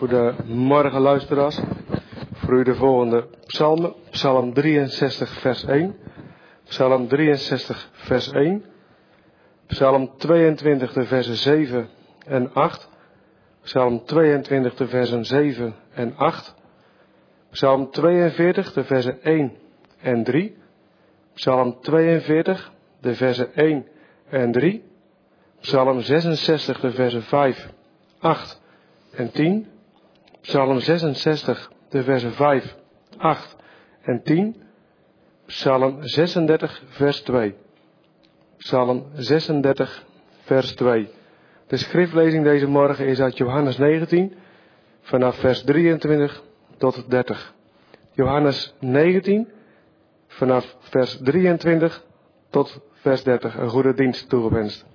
Goedemorgen luisteraars. Voor u de volgende psalmen. Psalm 63 vers 1. Psalm 63 vers 1. Psalm 22 de versen 7 en 8. Psalm 22 de versen 7 en 8. Psalm 42 de versen 1 en 3. Psalm 42 de versen 1 en 3. Psalm 66 de versen 5, 8 en 10. Psalm 66 de versen 5, 8 en 10. Psalm 36 vers 2. Psalm 36 vers 2. De schriftlezing deze morgen is uit Johannes 19 vanaf vers 23 tot 30. Johannes 19 vanaf vers 23 tot vers 30. Een goede dienst toegewenst.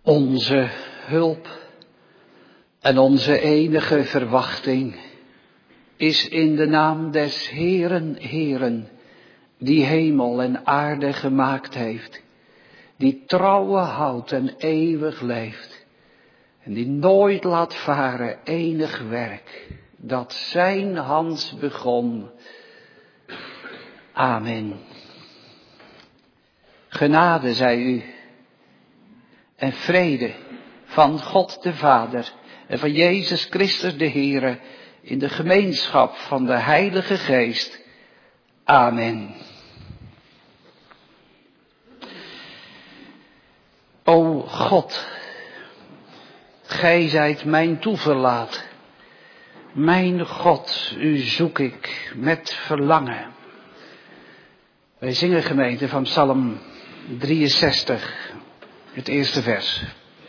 Onze hulp en onze enige verwachting is in de naam des Heeren, die hemel en aarde gemaakt heeft, die trouwe houdt en eeuwig leeft, en die nooit laat varen enig werk, dat zijn hand begon. Amen. Genade zij u en vrede van God de Vader en van Jezus Christus de Heere in de gemeenschap van de Heilige Geest. Amen. O God, gij zijt mijn toeverlaat. Mijn God, u zoek ik met verlangen. Wij zingen, gemeente, van Psalm 63, het eerste vers.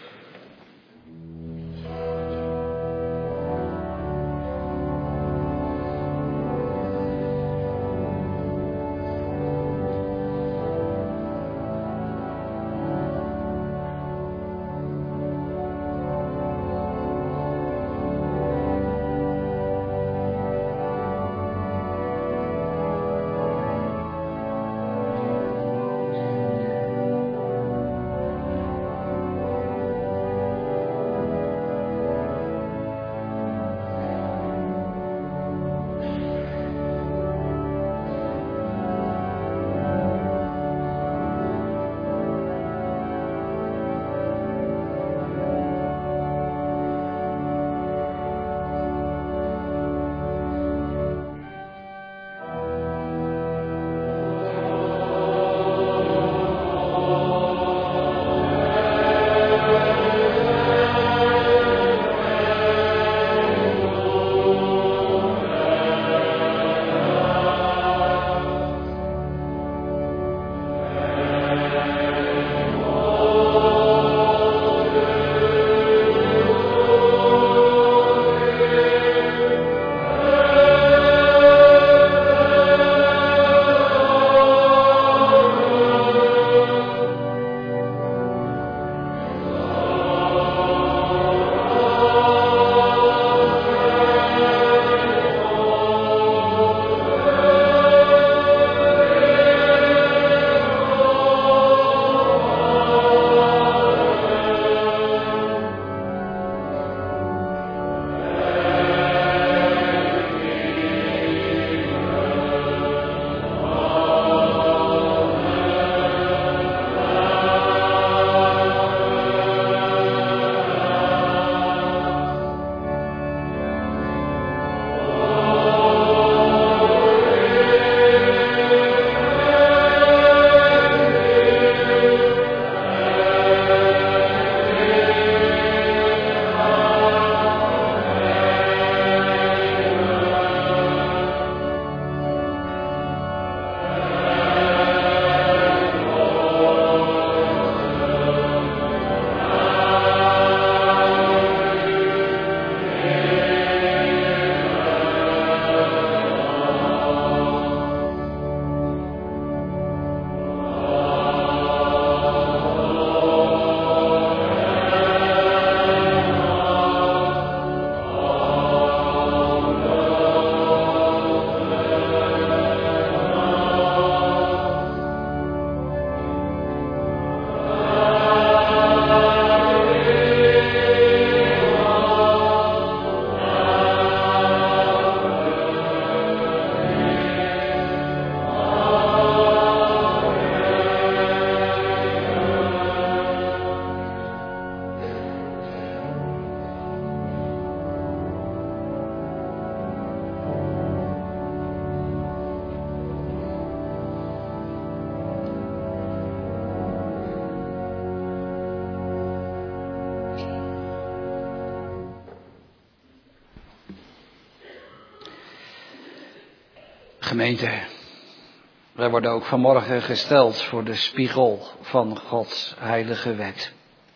Gemeente, wij worden ook vanmorgen gesteld voor de spiegel van Gods heilige wet.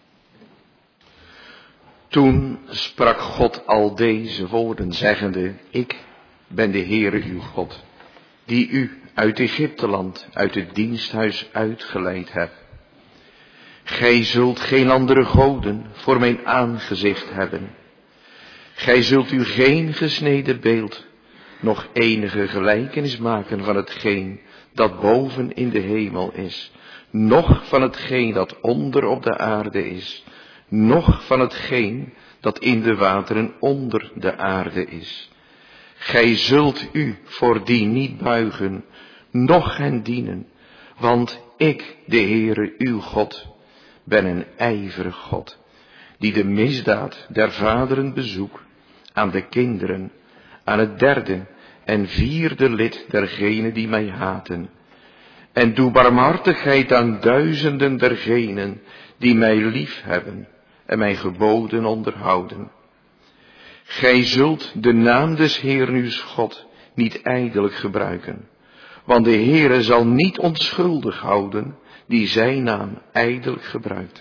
Toen sprak God al deze woorden, zeggende: Ik ben de Heere uw God, die u uit Egypteland, uit het diensthuis uitgeleid heb. Gij zult geen andere goden voor mijn aangezicht hebben. Gij zult u geen gesneden beeld, nog enige gelijkenis maken van hetgeen dat boven in de hemel is, noch van hetgeen dat onder op de aarde is, noch van hetgeen dat in de wateren onder de aarde is. Gij zult u voor die niet buigen, noch hen dienen, want ik, de Heere uw God, ben een ijverig God, die de misdaad der vaderen bezoekt aan de kinderen, aan het derde en vierde lid dergenen die mij haten. En doe barmhartigheid aan duizenden dergenen die mij lief hebben en mijn geboden onderhouden. Gij zult de naam des Heeren uw God niet ijdelijk gebruiken, want de Heere zal niet onschuldig houden die zijn naam ijdelijk gebruikt.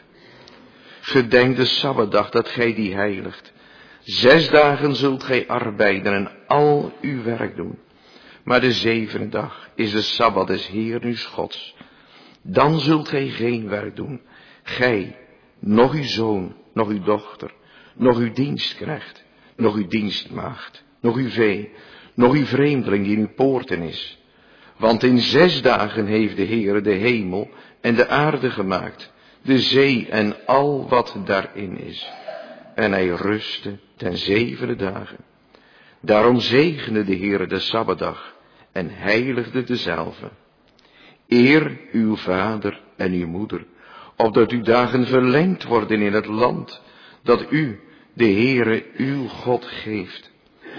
Gedenk de Sabbatdag dat gij die heiligt. 6 dagen zult gij arbeiden en al uw werk doen. Maar de 7e dag is de Sabbat des Heeren uw Gods. Dan zult gij geen werk doen. Gij, nog uw zoon, nog uw dochter, nog uw dienstknecht, nog uw dienstmaagd, nog uw vee, nog uw vreemdeling die in uw poorten is. Want in 6 dagen heeft de Heere de hemel en de aarde gemaakt, de zee en al wat daarin is. En hij rustte ten 7e dagen. Daarom zegende de Heere de Sabbatdag en heiligde dezelve. Eer uw vader en uw moeder, opdat uw dagen verlengd worden in het land dat u, de Heere uw God, geeft.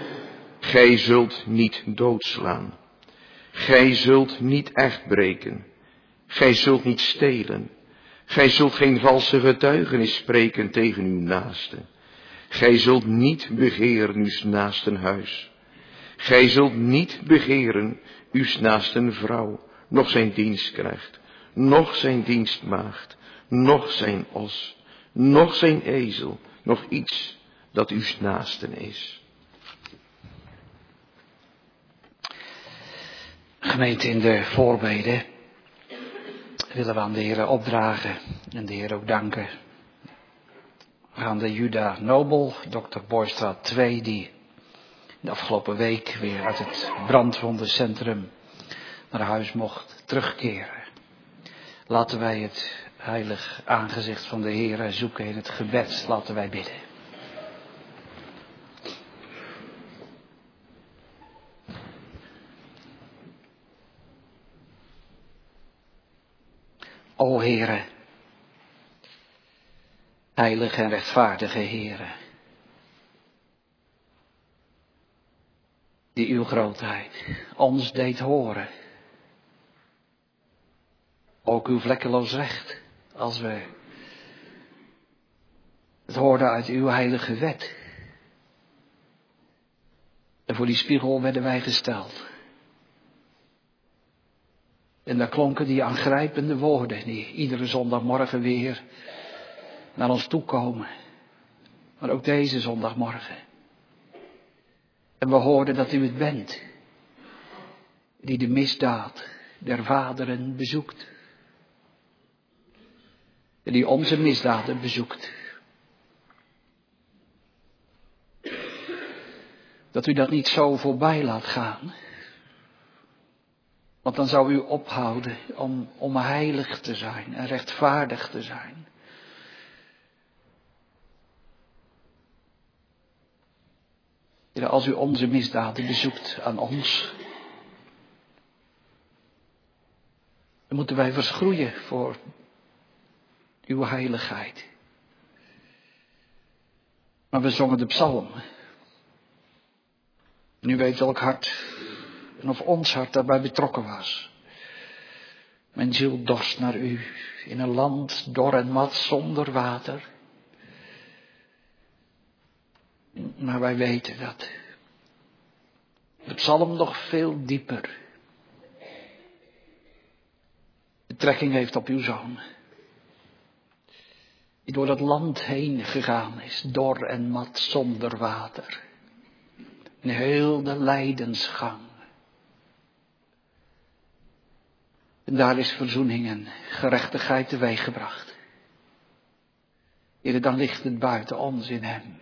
Gij zult niet doodslaan. Gij zult niet echt breken. Gij zult niet stelen. Gij zult geen valse getuigenis spreken tegen uw naaste. Gij zult niet begeren uws naasten huis. Gij zult niet begeren uws naasten vrouw, noch zijn dienstknecht, noch zijn dienstmaagd, noch zijn os, noch zijn ezel, noch iets dat uws naasten is. Gemeente, in de voorbeden willen we aan de Heer opdragen en de Heer ook danken. We gaan de Juda Nobel, Dr. Boystraat 2, die de afgelopen week weer uit het brandwondencentrum naar huis mocht terugkeren. Laten wij het heilig aangezicht van de Heer zoeken in het gebed. Laten wij bidden. O Heere, heilige en rechtvaardige Heere, die uw grootheid ons deed horen. Ook uw vlekkeloos recht, als we het hoorden uit uw heilige wet. En voor die spiegel werden wij gesteld. En daar klonken die aangrijpende woorden die iedere zondagmorgen weer naar ons toe komen. Maar ook deze zondagmorgen. En we hoorden dat u het bent, die de misdaad der vaderen bezoekt. En die onze misdaden bezoekt. Dat u dat niet zo voorbij laat gaan. Want dan zou u ophouden om heilig te zijn en rechtvaardig te zijn. Als u onze misdaden bezoekt aan ons, dan moeten wij verschroeien voor uw heiligheid. Maar we zongen de psalm. En u weet welk hart en of ons hart daarbij betrokken was. Mijn ziel dorst naar u in een land dor en mat zonder water. Maar wij weten dat de psalm nog veel dieper betrekking heeft op uw zoon. Die door dat land heen gegaan is, dor en mat zonder water. In heel de lijdensgang. En daar is verzoening en gerechtigheid teweeggebracht. Heere, dan ligt het buiten ons in hem.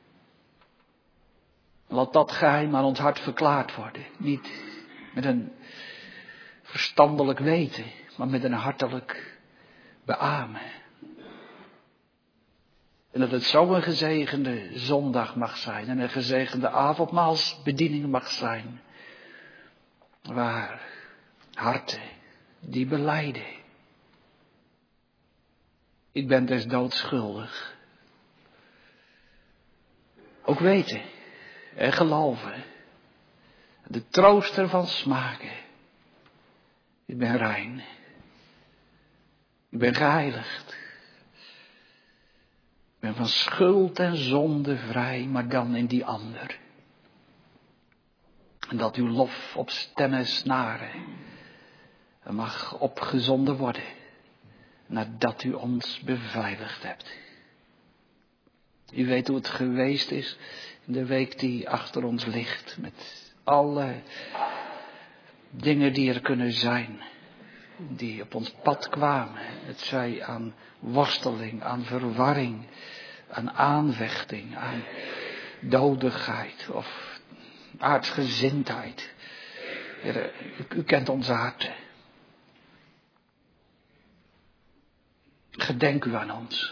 Laat dat geheim aan ons hart verklaard worden. Niet met een verstandelijk weten, maar met een hartelijk beamen. En dat het zo'n gezegende zondag mag zijn en een gezegende avondmaalsbediening mag zijn. Waar harten die belijden. Ik ben des doods schuldig. Ook weten en geloven. De troost ervan smaken. Ik ben rein. Ik ben geheiligd. Ik ben van schuld en zonde vrij, maar dan in die ander. En dat uw lof op stemmen snaren mag opgezonden worden, nadat u ons beveiligd hebt. U weet hoe het geweest is in de week die achter ons ligt, met alle dingen die er kunnen zijn, die op ons pad kwamen. Het zij aan worsteling, aan verwarring, aan aanvechting, aan dodigheid of aardsgezindheid. Heer, u kent onze harten. Gedenk u aan ons.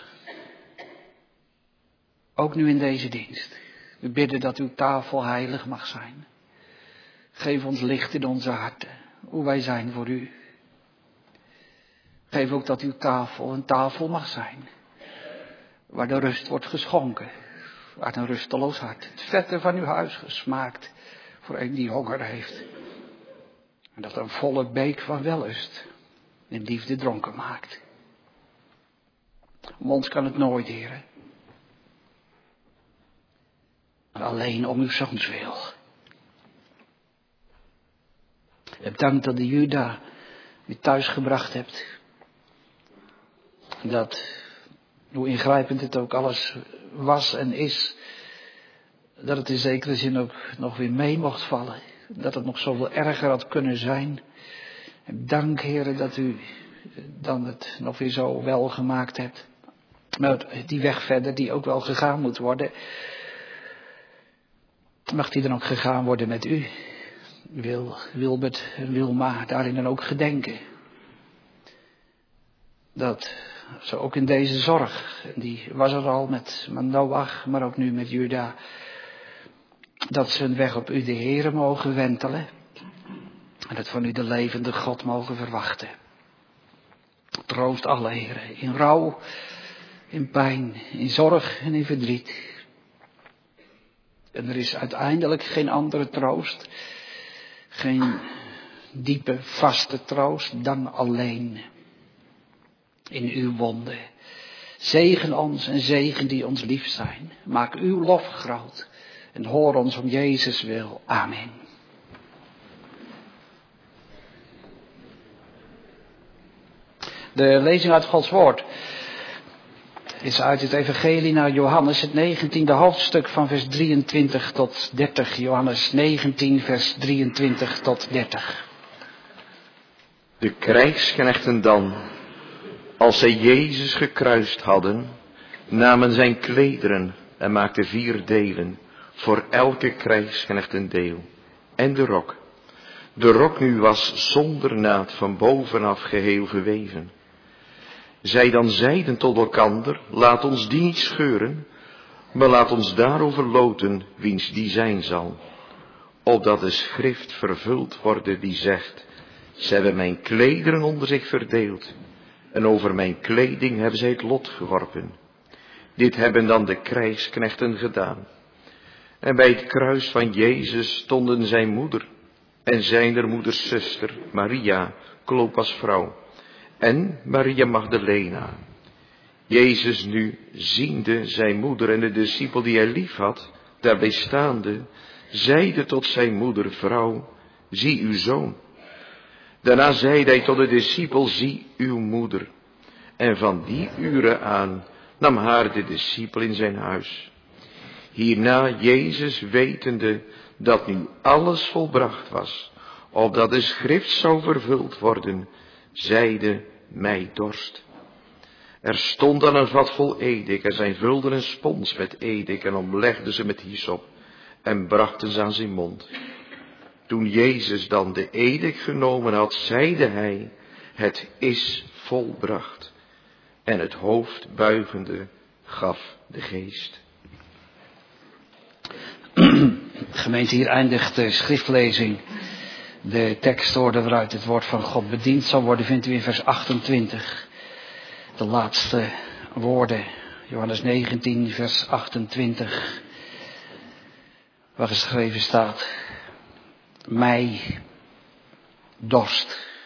Ook nu in deze dienst. We bidden dat uw tafel heilig mag zijn. Geef ons licht in onze harten, hoe wij zijn voor u. Geef ook dat uw tafel een tafel mag zijn, waar de rust wordt geschonken, uit een rusteloos hart. Het vette van uw huis gesmaakt voor een die honger heeft. En dat een volle beek van wellust in liefde dronken maakt. Om ons kan het nooit, Heere. Maar alleen om uw zoons wil. Bedankt dat de Juda u thuis gebracht hebt. Dat, hoe ingrijpend het ook alles was en is, dat het in zekere zin ook nog weer mee mocht vallen. Dat het nog zoveel erger had kunnen zijn. En dank, Heere, dat u dan het nog weer zo wel gemaakt hebt. Maar die weg verder, die ook wel gegaan moet worden, mag die dan ook gegaan worden met u. Wilbert en Wilma daarin dan ook gedenken. Dat ze ook in deze zorg, en die was er al met Noach, maar ook nu met Juda, dat ze hun weg op u de Heere mogen wentelen. En het van u de levende God mogen verwachten. Troost alle, Heere, in rouw, in pijn, in zorg en in verdriet. En er is uiteindelijk geen andere troost, geen diepe, vaste troost dan alleen in uw wonden. Zegen ons en zegen die ons lief zijn. Maak uw lof groot en hoor ons om Jezus wil. Amen. De lezing uit Gods woord is uit het evangelie naar Johannes, het 19e hoofdstuk van vers 23 tot 30. Johannes 19, vers 23 tot 30. De krijgsknechten dan, als zij Jezus gekruist hadden, namen zijn klederen en maakten 4 delen, voor elke krijgsknecht een deel, en de rok. De rok nu was zonder naad van bovenaf geheel geweven. Zij dan zeiden tot elkander, laat ons die niet scheuren, maar laat ons daarover loten wiens die zijn zal. Opdat de schrift vervuld worden die zegt, ze hebben mijn klederen onder zich verdeeld, en over mijn kleding hebben zij het lot geworpen. Dit hebben dan de krijgsknechten gedaan. En bij het kruis van Jezus stonden zijn moeder en zijner moeders zuster, Maria, Klopas vrouw, en Maria Magdalena. Jezus nu, ziende zijn moeder en de discipel die hij lief had, daarbij staande, zeide tot zijn moeder, vrouw, zie uw zoon. Daarna zeide hij tot de discipel, zie uw moeder. En van die uren aan nam haar de discipel in zijn huis. Hierna Jezus wetende dat nu alles volbracht was, opdat de schrift zou vervuld worden, zeide, mij dorst. Er stond dan een vat vol edik en zij vulden een spons met edik en omlegden ze met hyssop en brachten ze aan zijn mond. Toen Jezus dan de edik genomen had, zeide hij, het is volbracht. En het hoofd buigende gaf de geest. Gemeente, hier eindigt de schriftlezing. De tekstwoorden waaruit het woord van God bediend zal worden, vindt u in vers 28. De laatste woorden, Johannes 19, vers 28, waar geschreven staat, mij dorst.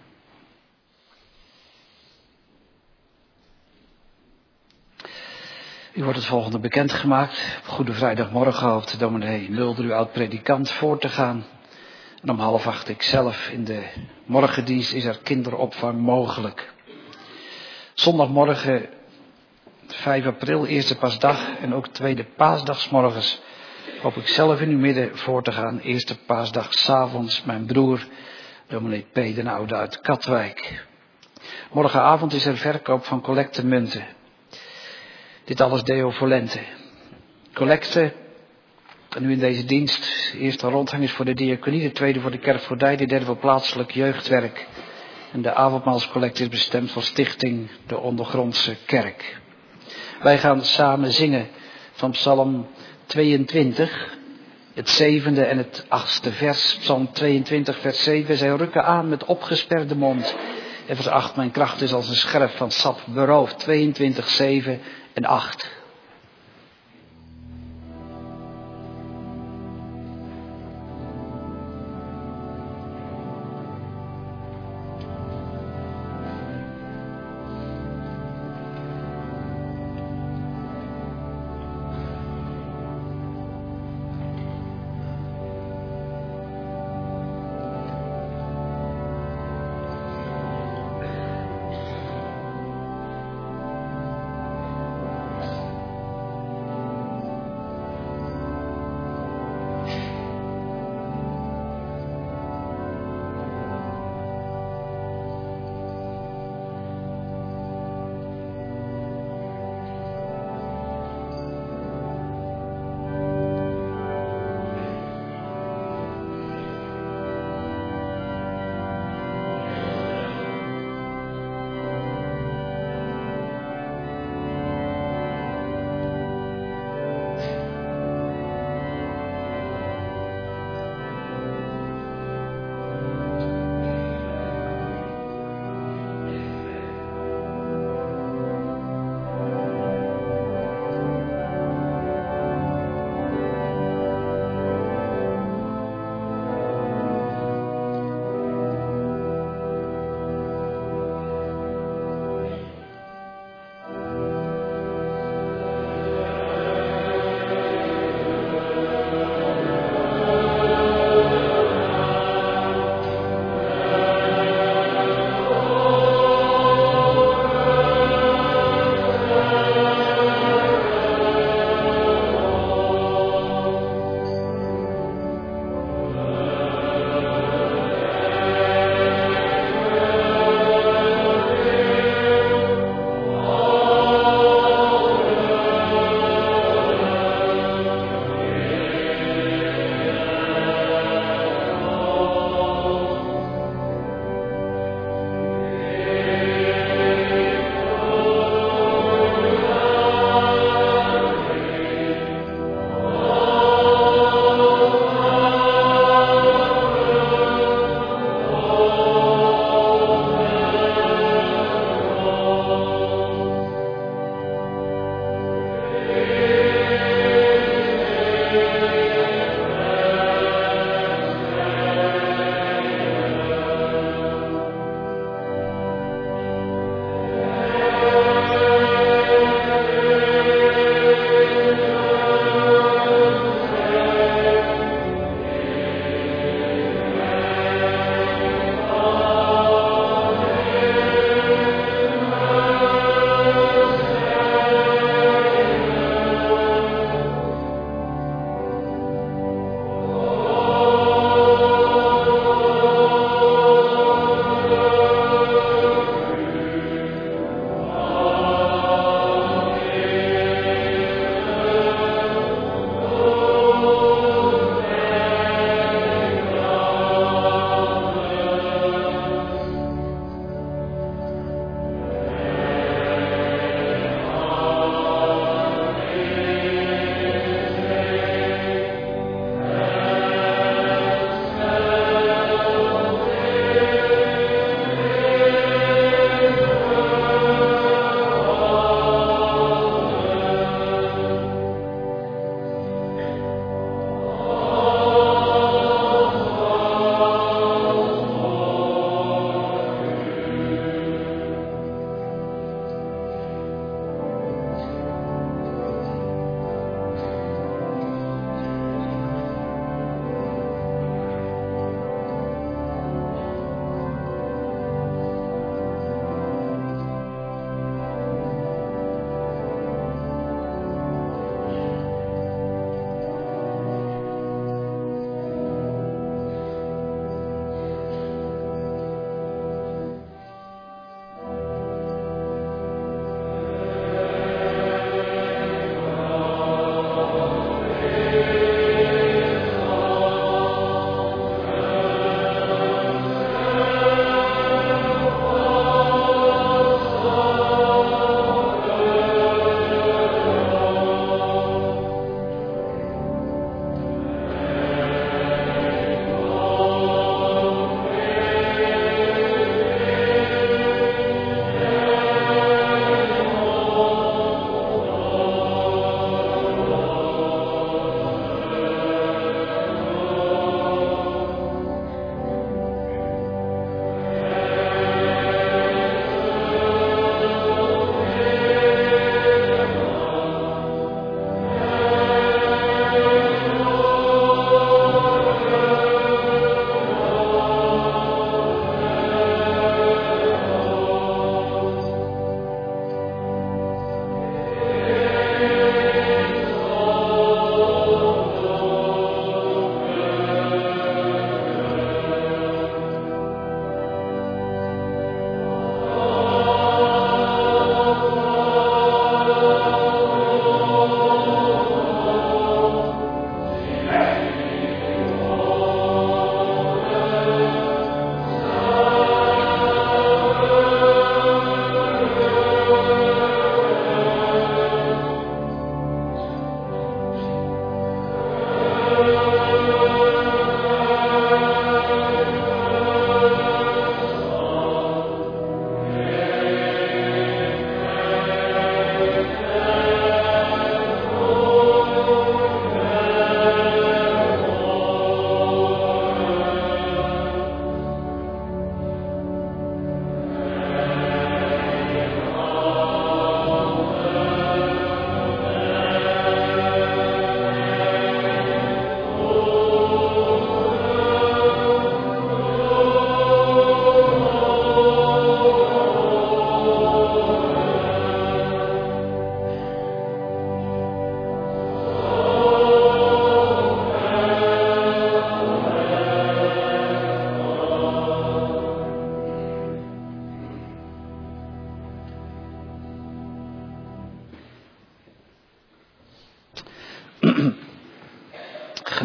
U wordt het volgende bekendgemaakt. Op Goede Vrijdagmorgen hoopt dominee Mulder, uw oud-predikant, voor te gaan. En om 7:30 ik zelf in de morgendienst is er kinderopvang mogelijk. Zondagmorgen 5 april, eerste paasdag en ook tweede paasdagsmorgens hoop ik zelf in uw midden voor te gaan. Eerste paasdag 's avonds mijn broer, dominee P. den Oude uit Katwijk. Morgenavond is er verkoop van collectemunten. Dit alles Deo volente. Collecte, en nu in deze dienst, de eerste rondgang is voor de diaconie, de tweede voor de kerkvoordij, de derde voor plaatselijk jeugdwerk. En de avondmaalscollecte is bestemd voor Stichting de Ondergrondse Kerk. Wij gaan samen zingen van Psalm 22, het 7e en het 8e vers. Psalm 22, vers 7. Zij rukken aan met opgesperde mond. En vers 8, mijn kracht is als een scherf van sap beroofd. 22, 7 en 8.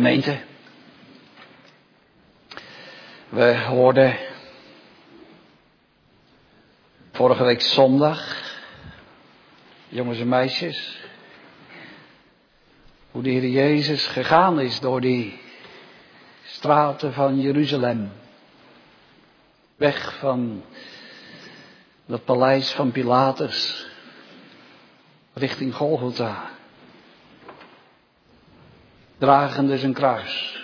Gemeente, we hoorden vorige week zondag, jongens en meisjes, hoe de Heer Jezus gegaan is door die straten van Jeruzalem. Weg van dat paleis van Pilatus, richting Golgotha. Dragende zijn kruis.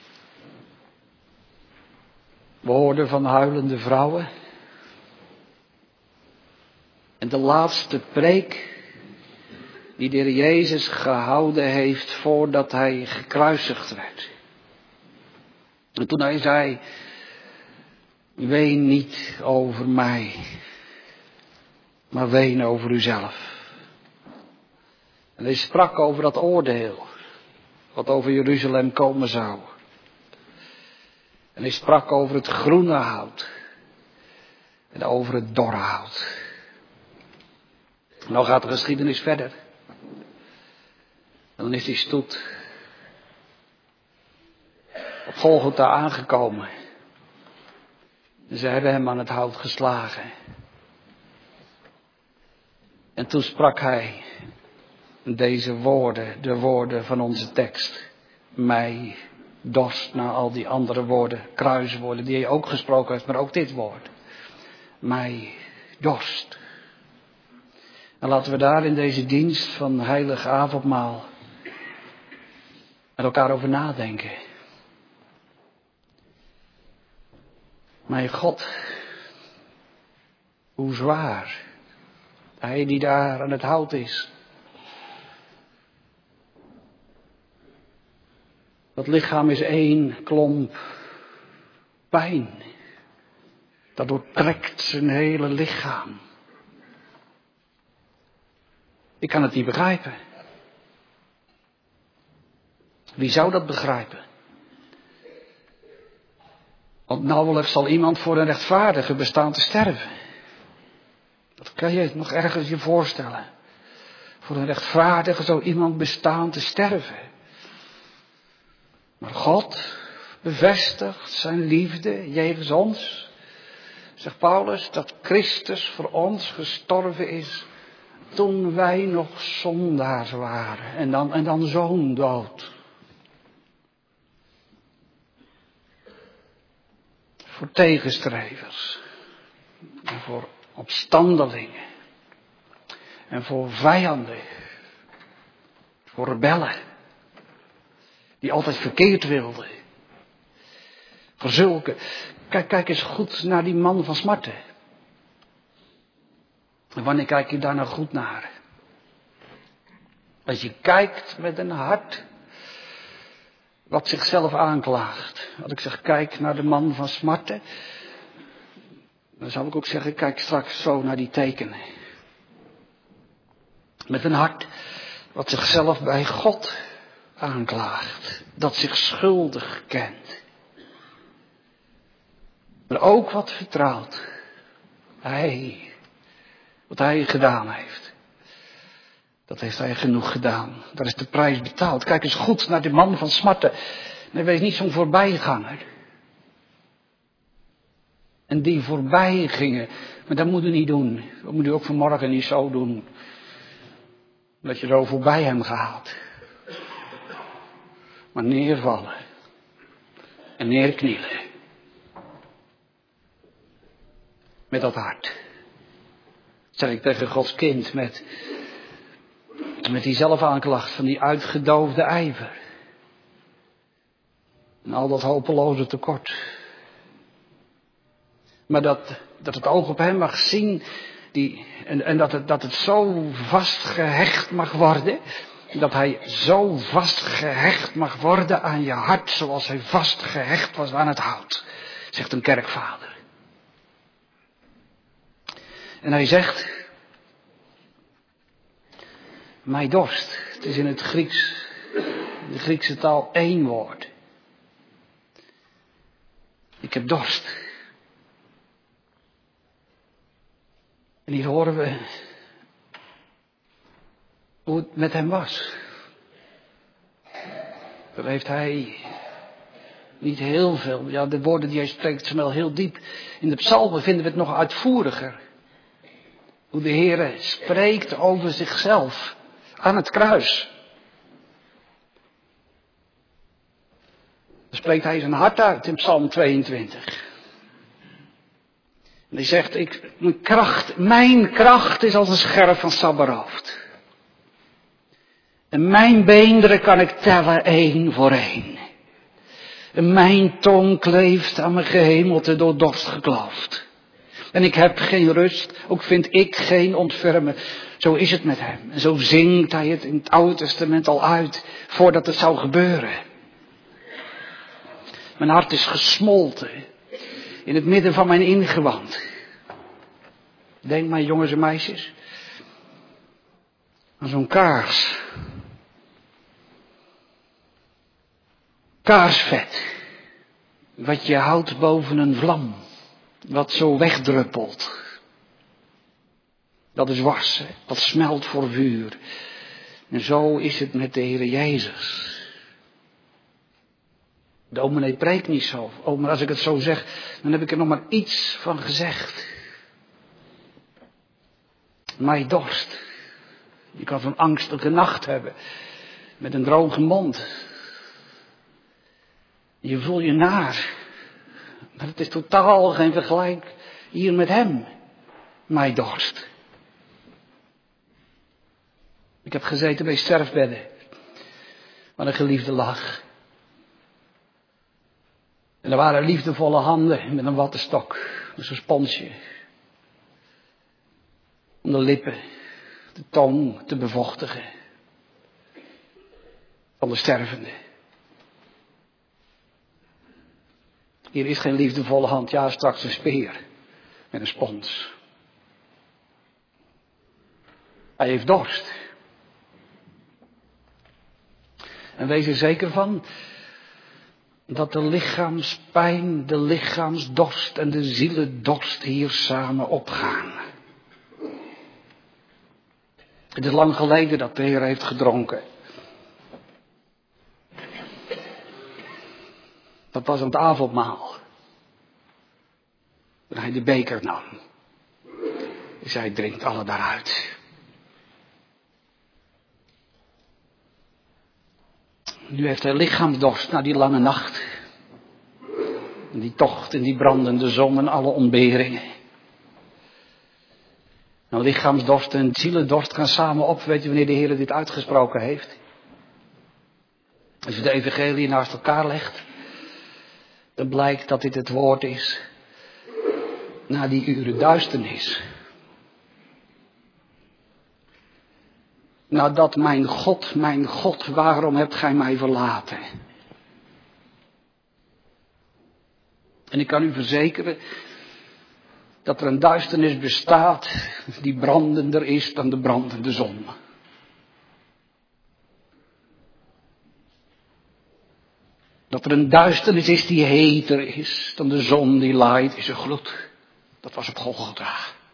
We hoorden van huilende vrouwen. En de laatste preek die de Heer Jezus gehouden heeft voordat hij gekruisigd werd. En toen hij zei, ween niet over mij, maar ween over uzelf. En hij sprak over dat oordeel, wat over Jeruzalem komen zou. En hij sprak over het groene hout en over het dorre hout. Nou gaat de geschiedenis verder. En dan is die stoet op Golgotha aangekomen. En ze hebben hem aan het hout geslagen. En toen sprak hij deze woorden, de woorden van onze tekst. Mij dorst, na al die andere woorden, kruiswoorden die hij ook gesproken heeft, maar ook dit woord. Mij dorst. En laten we daar in deze dienst van heilig avondmaal met elkaar over nadenken. Mijn God, hoe zwaar hij die daar aan het hout is. Dat lichaam is één klomp pijn. Dat doortrekt zijn hele lichaam. Ik kan het niet begrijpen. Wie zou dat begrijpen? Want nauwelijks zal iemand voor een rechtvaardige bestaan te sterven. Dat kan je nog ergens je voorstellen. Voor een rechtvaardige zou iemand bestaan te sterven. Maar God bevestigt zijn liefde jegens ons. Zegt Paulus dat Christus voor ons gestorven is toen wij nog zondaars waren. En dan zo'n dood. Voor tegenstrevers. En voor opstandelingen. En voor vijanden. Voor rebellen. Die altijd verkeerd wilden. Voor zulke. Kijk eens goed naar die man van smarten. En wanneer kijk je daar nou goed naar? Als je kijkt met een hart wat zichzelf aanklaagt. Als ik zeg kijk naar de man van smarten. Dan zou ik ook zeggen kijk straks zo naar die tekenen. Met een hart wat zichzelf bij God aanklaagt. Dat zich schuldig kent. Maar ook wat vertrouwt. Wat hij gedaan heeft. Dat heeft hij genoeg gedaan. Daar is de prijs betaald. Kijk eens goed naar de man van smarten. Nee, wees niet zo'n voorbijganger. En die voorbij gingen. Maar dat moet u niet doen. Dat moet u ook vanmorgen niet zo doen. Dat je zo voorbij hem gaat. Maar neervallen. En neerknielen. Met dat hart. Dat zeg ik tegen Gods kind met die zelfaanklacht van die uitgedoofde ijver. En al dat hopeloze tekort. Maar dat het oog op hem mag zien. En dat het zo vastgehecht mag worden. Dat hij zo vastgehecht mag worden aan je hart. Zoals hij vastgehecht was aan het hout. Zegt een kerkvader. En hij zegt. Mij dorst. Het is in het Grieks. In de Griekse taal 1 woord. Ik heb dorst. En hier horen we hoe het met hem was. Daar heeft hij niet heel veel. Ja, de woorden die hij spreekt zijn wel heel diep. In de psalmen vinden we het nog uitvoeriger. Hoe de Heere spreekt over zichzelf aan het kruis. Dan spreekt hij zijn hart uit in Psalm 22. En hij zegt, mijn kracht is als een scherf van sabberhoofd. En mijn beenderen kan ik tellen 1 voor 1. En mijn tong kleeft aan mijn gehemelte door dorst gekloofd. En ik heb geen rust, ook vind ik geen ontfermen. Zo is het met hem. En zo zingt hij het in het Oude Testament al uit, voordat het zou gebeuren. Mijn hart is gesmolten in het midden van mijn ingewand. Denk maar, jongens en meisjes, aan zo'n kaars. Kaarsvet, wat je houdt boven een vlam, wat zo wegdruppelt. Dat is was, hè? Dat smelt voor vuur. En zo is het met de Heer Jezus. De dominee preekt niet zo. Oh, maar als ik het zo zeg, dan heb ik er nog maar iets van gezegd. Mij dorst. Je kan zo'n angstige nacht hebben, met een droge mond. Je voelt je naar. Maar het is totaal geen vergelijk hier met hem. Mij dorst. Ik heb gezeten bij sterfbedden. Waar een geliefde lag. En er waren liefdevolle handen met een wattenstok. Met zo'n sponsje. Om de lippen, de tong te bevochtigen. Van de stervende. Hier is geen liefdevolle hand, ja, straks een speer met een spons. Hij heeft dorst. En wees er zeker van dat de lichaamspijn, de lichaamsdorst en de zielendorst hier samen opgaan. Het is lang geleden dat de Heer heeft gedronken. Dat was aan het avondmaal. Toen hij de beker nam. Dus hij drinkt alle daaruit. Nu heeft hij lichaamsdorst na die lange nacht. En die tocht en die brandende zon en alle ontberingen. Nou, lichaamsdorst en zielendorst gaan samen op. Weet je wanneer de Heer dit uitgesproken heeft? Als je de evangelie naast elkaar legt. Dan blijkt dat dit het woord is. Na die uren duisternis. Nadat mijn God, waarom hebt gij mij verlaten? En ik kan u verzekeren dat er een duisternis bestaat die brandender is dan de brandende zon. Dat er een duisternis is die heter is dan de zon die laait is een gloed. Dat was op Golgotha.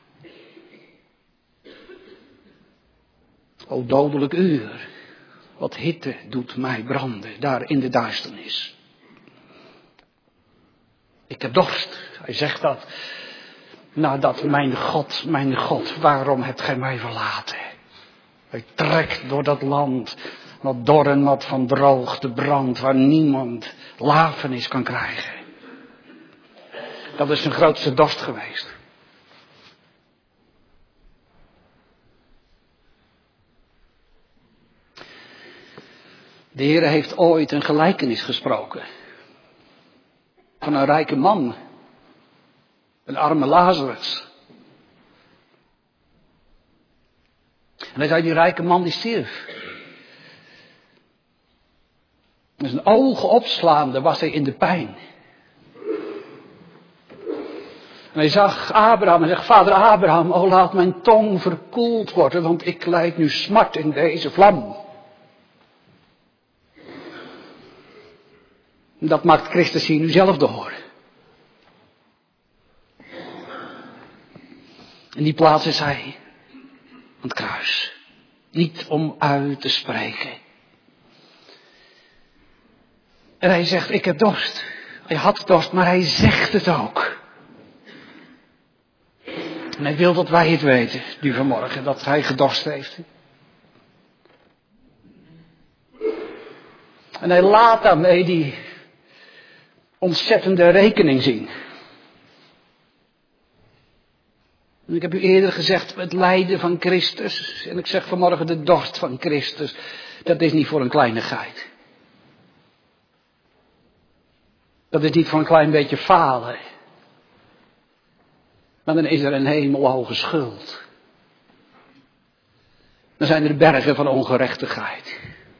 O dodelijk uur, wat hitte doet mij branden daar in de duisternis. Ik heb dorst, hij zegt dat. Nadat mijn God, waarom hebt gij mij verlaten? Hij trekt door dat land, wat dor en wat van droogte brandt, waar niemand lafenis kan krijgen. Dat is zijn grootste dorst geweest. De Heer heeft ooit een gelijkenis gesproken. Van een rijke man. Een arme Lazarus. En hij zei, die rijke man die stierf. Met zijn ogen opslaande was hij in de pijn. En hij zag Abraham en zegt, vader Abraham, o laat mijn tong verkoeld worden, want ik lijd nu smart in deze vlam. Dat maakt Christus hier nu zelf door. En die plaats is hij aan het kruis. Niet om uit te spreken. En hij zegt, ik heb dorst. Hij had dorst, maar hij zegt het ook. En hij wil dat wij het weten, nu vanmorgen, dat hij gedorst heeft. En hij laat daarmee die ontzettende rekening zien. En ik heb u eerder gezegd, het lijden van Christus, en ik zeg vanmorgen de dorst van Christus, dat is niet voor een kleinigheid. Dat is niet voor een klein beetje falen. Maar dan is er een hemelhoge schuld. Dan zijn er bergen van ongerechtigheid.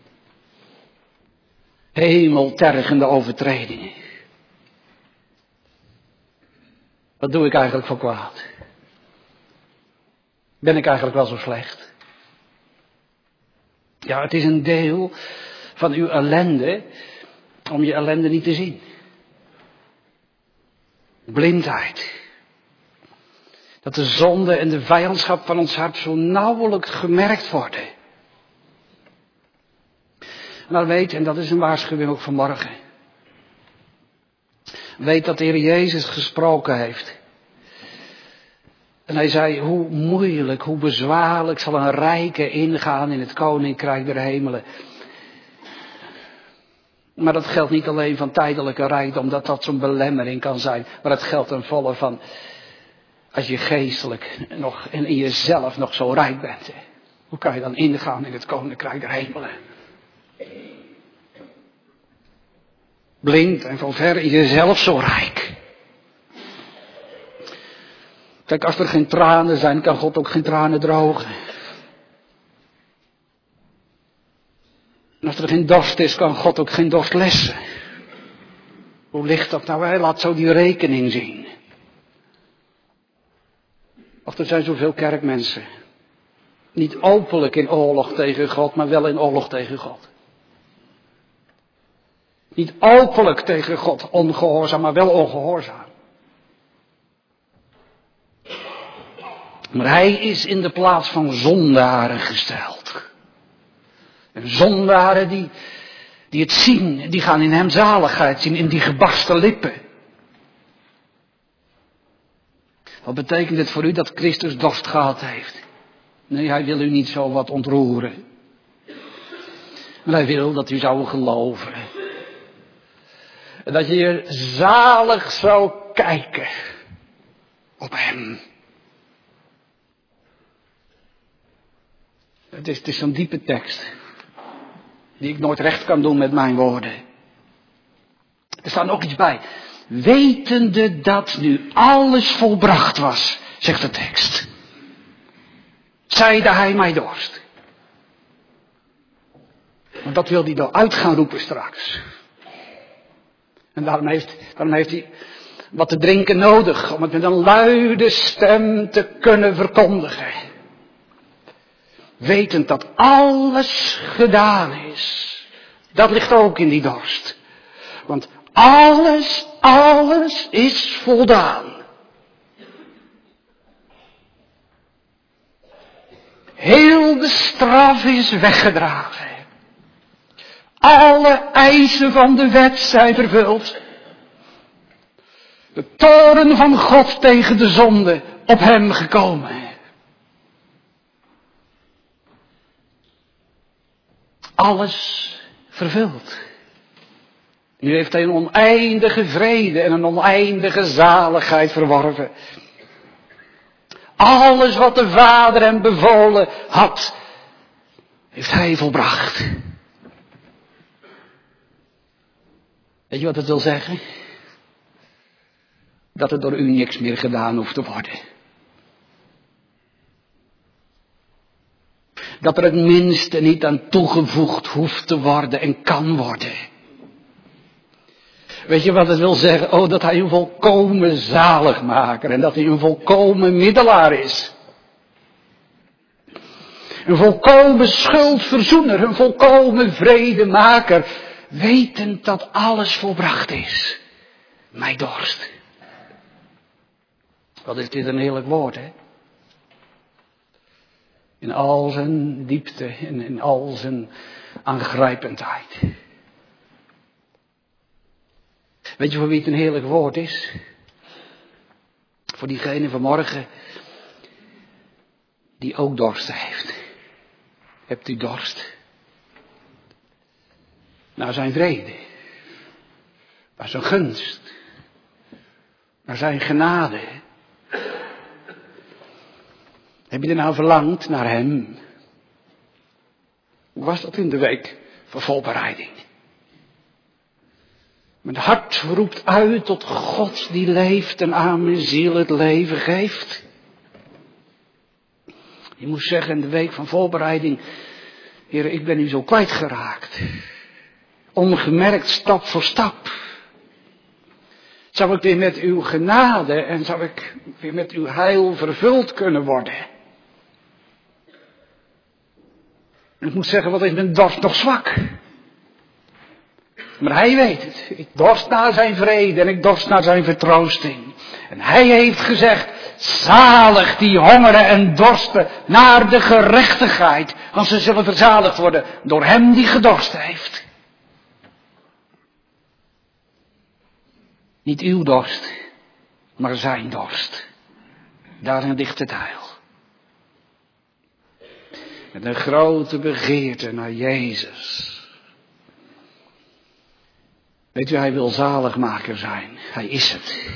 Hemeltergende overtredingen. Wat doe ik eigenlijk voor kwaad? Ben ik eigenlijk wel zo slecht? Ja, het is een deel van uw ellende om je ellende niet te zien. Blindheid. Dat de zonde en de vijandschap van ons hart zo nauwelijks gemerkt worden. Maar weet, en dat is een waarschuwing ook vanmorgen. Weet dat de Heer Jezus gesproken heeft. En hij zei, hoe moeilijk, hoe bezwaarlijk zal een rijke ingaan in het koninkrijk der hemelen. Maar dat geldt niet alleen van tijdelijke rijkdom, dat zo'n belemmering kan zijn. Maar het geldt ten volle van, als je geestelijk nog en in jezelf nog zo rijk bent. Hoe kan je dan ingaan in het koninkrijk der hemelen? Blind en van ver in jezelf zo rijk. Kijk, als er geen tranen zijn, kan God ook geen tranen drogen. En als er geen dorst is, kan God ook geen dorst lessen. Hoe ligt dat nou? Hij laat zo die rekening zien. Of er zijn zoveel kerkmensen. Niet openlijk in oorlog tegen God, maar wel in oorlog tegen God. Niet openlijk tegen God ongehoorzaam, maar wel ongehoorzaam. Maar hij is in de plaats van zondaren gesteld. En zondaren die het zien, die gaan in hem zaligheid zien, in die gebarsten lippen. Wat betekent het voor u dat Christus dorst gehad heeft? Nee, hij wil u niet zo wat ontroeren. Maar hij wil dat u zou geloven. En dat je zalig zou kijken op hem. Het is zo'n diepe tekst. Die ik nooit recht kan doen met mijn woorden. Er staat ook iets bij. Wetende dat nu alles volbracht was, zegt de tekst. Zeide hij mij dorst. Want dat wil hij dan uit gaan roepen straks. En daarom heeft hij wat te drinken nodig. Om het met een luide stem te kunnen verkondigen. Wetend dat alles gedaan is. Dat ligt ook in die dorst. Want alles is voldaan. Heel de straf is weggedragen. Alle eisen van de wet zijn vervuld. De toorn van God tegen de zonde op hem gekomen. Alles vervuld. Nu heeft hij een oneindige vrede en een oneindige zaligheid verworven. Alles wat de Vader hem bevolen had, heeft hij volbracht. Weet je wat het wil zeggen? Dat er door u niks meer gedaan hoeft te worden. Dat er het minste niet aan toegevoegd hoeft te worden en kan worden. Weet je wat het wil zeggen? Oh, dat hij een volkomen zaligmaker en dat hij een volkomen middelaar is. Een volkomen schuldverzoener, een volkomen vredemaker. Wetend dat alles volbracht is. Mij dorst. Wat is dit een heerlijk woord, hè? In al zijn diepte en in al zijn aangrijpendheid. Weet je voor wie het een heerlijk woord is? Voor diegene vanmorgen die ook dorst heeft. Hebt u dorst? Naar zijn vrede. Naar zijn gunst. Naar zijn genade. Heb je er nou verlangd naar hem? Hoe was dat in de week van voorbereiding? Mijn hart roept uit tot God die leeft en aan mijn ziel het leven geeft. Je moest zeggen in de week van voorbereiding, Heer, ik ben u zo kwijtgeraakt. Ongemerkt, stap voor stap. Zou ik weer met uw genade en zou ik weer met uw heil vervuld kunnen worden? Ik moet zeggen, wat is mijn dorst nog zwak? Maar hij weet het. Ik dorst naar zijn vrede en ik dorst naar zijn vertroosting. En hij heeft gezegd, zalig die hongeren en dorsten naar de gerechtigheid. Want ze zullen verzaligd worden door hem die gedorst heeft. Niet uw dorst, maar zijn dorst. Daarin ligt het heil. Met een grote begeerte naar Jezus. Weet u, hij wil zaligmaker zijn. Hij is het.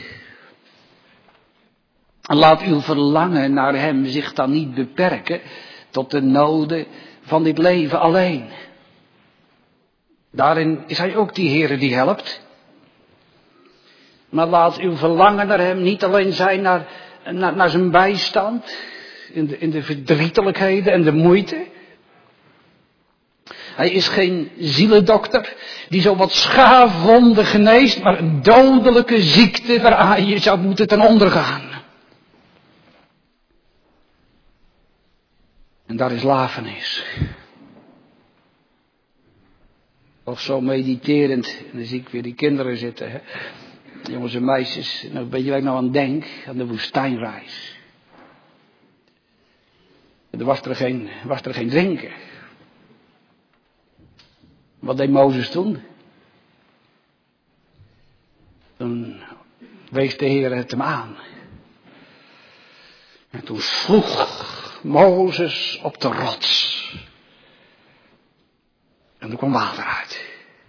En laat uw verlangen naar hem zich dan niet beperken tot de noden van dit leven alleen. Daarin is hij ook die Heere die helpt. Maar laat uw verlangen naar hem niet alleen zijn naar zijn bijstand. In de verdrietelijkheden en de moeite. Hij is geen zielendokter die zo wat schaafwonden geneest, maar een dodelijke ziekte waaraan je zou moeten ten onder gaan. En daar is lafenis. Of zo mediterend, en dan zie ik weer die kinderen zitten, hè? Jongens en meisjes, nou, weet je waar ik nou aan denk? Aan de woestijnreis. Er was er geen drinken. Wat deed Mozes toen? Toen wees de Heer het hem aan. En toen sloeg Mozes op de rots. En er kwam water uit.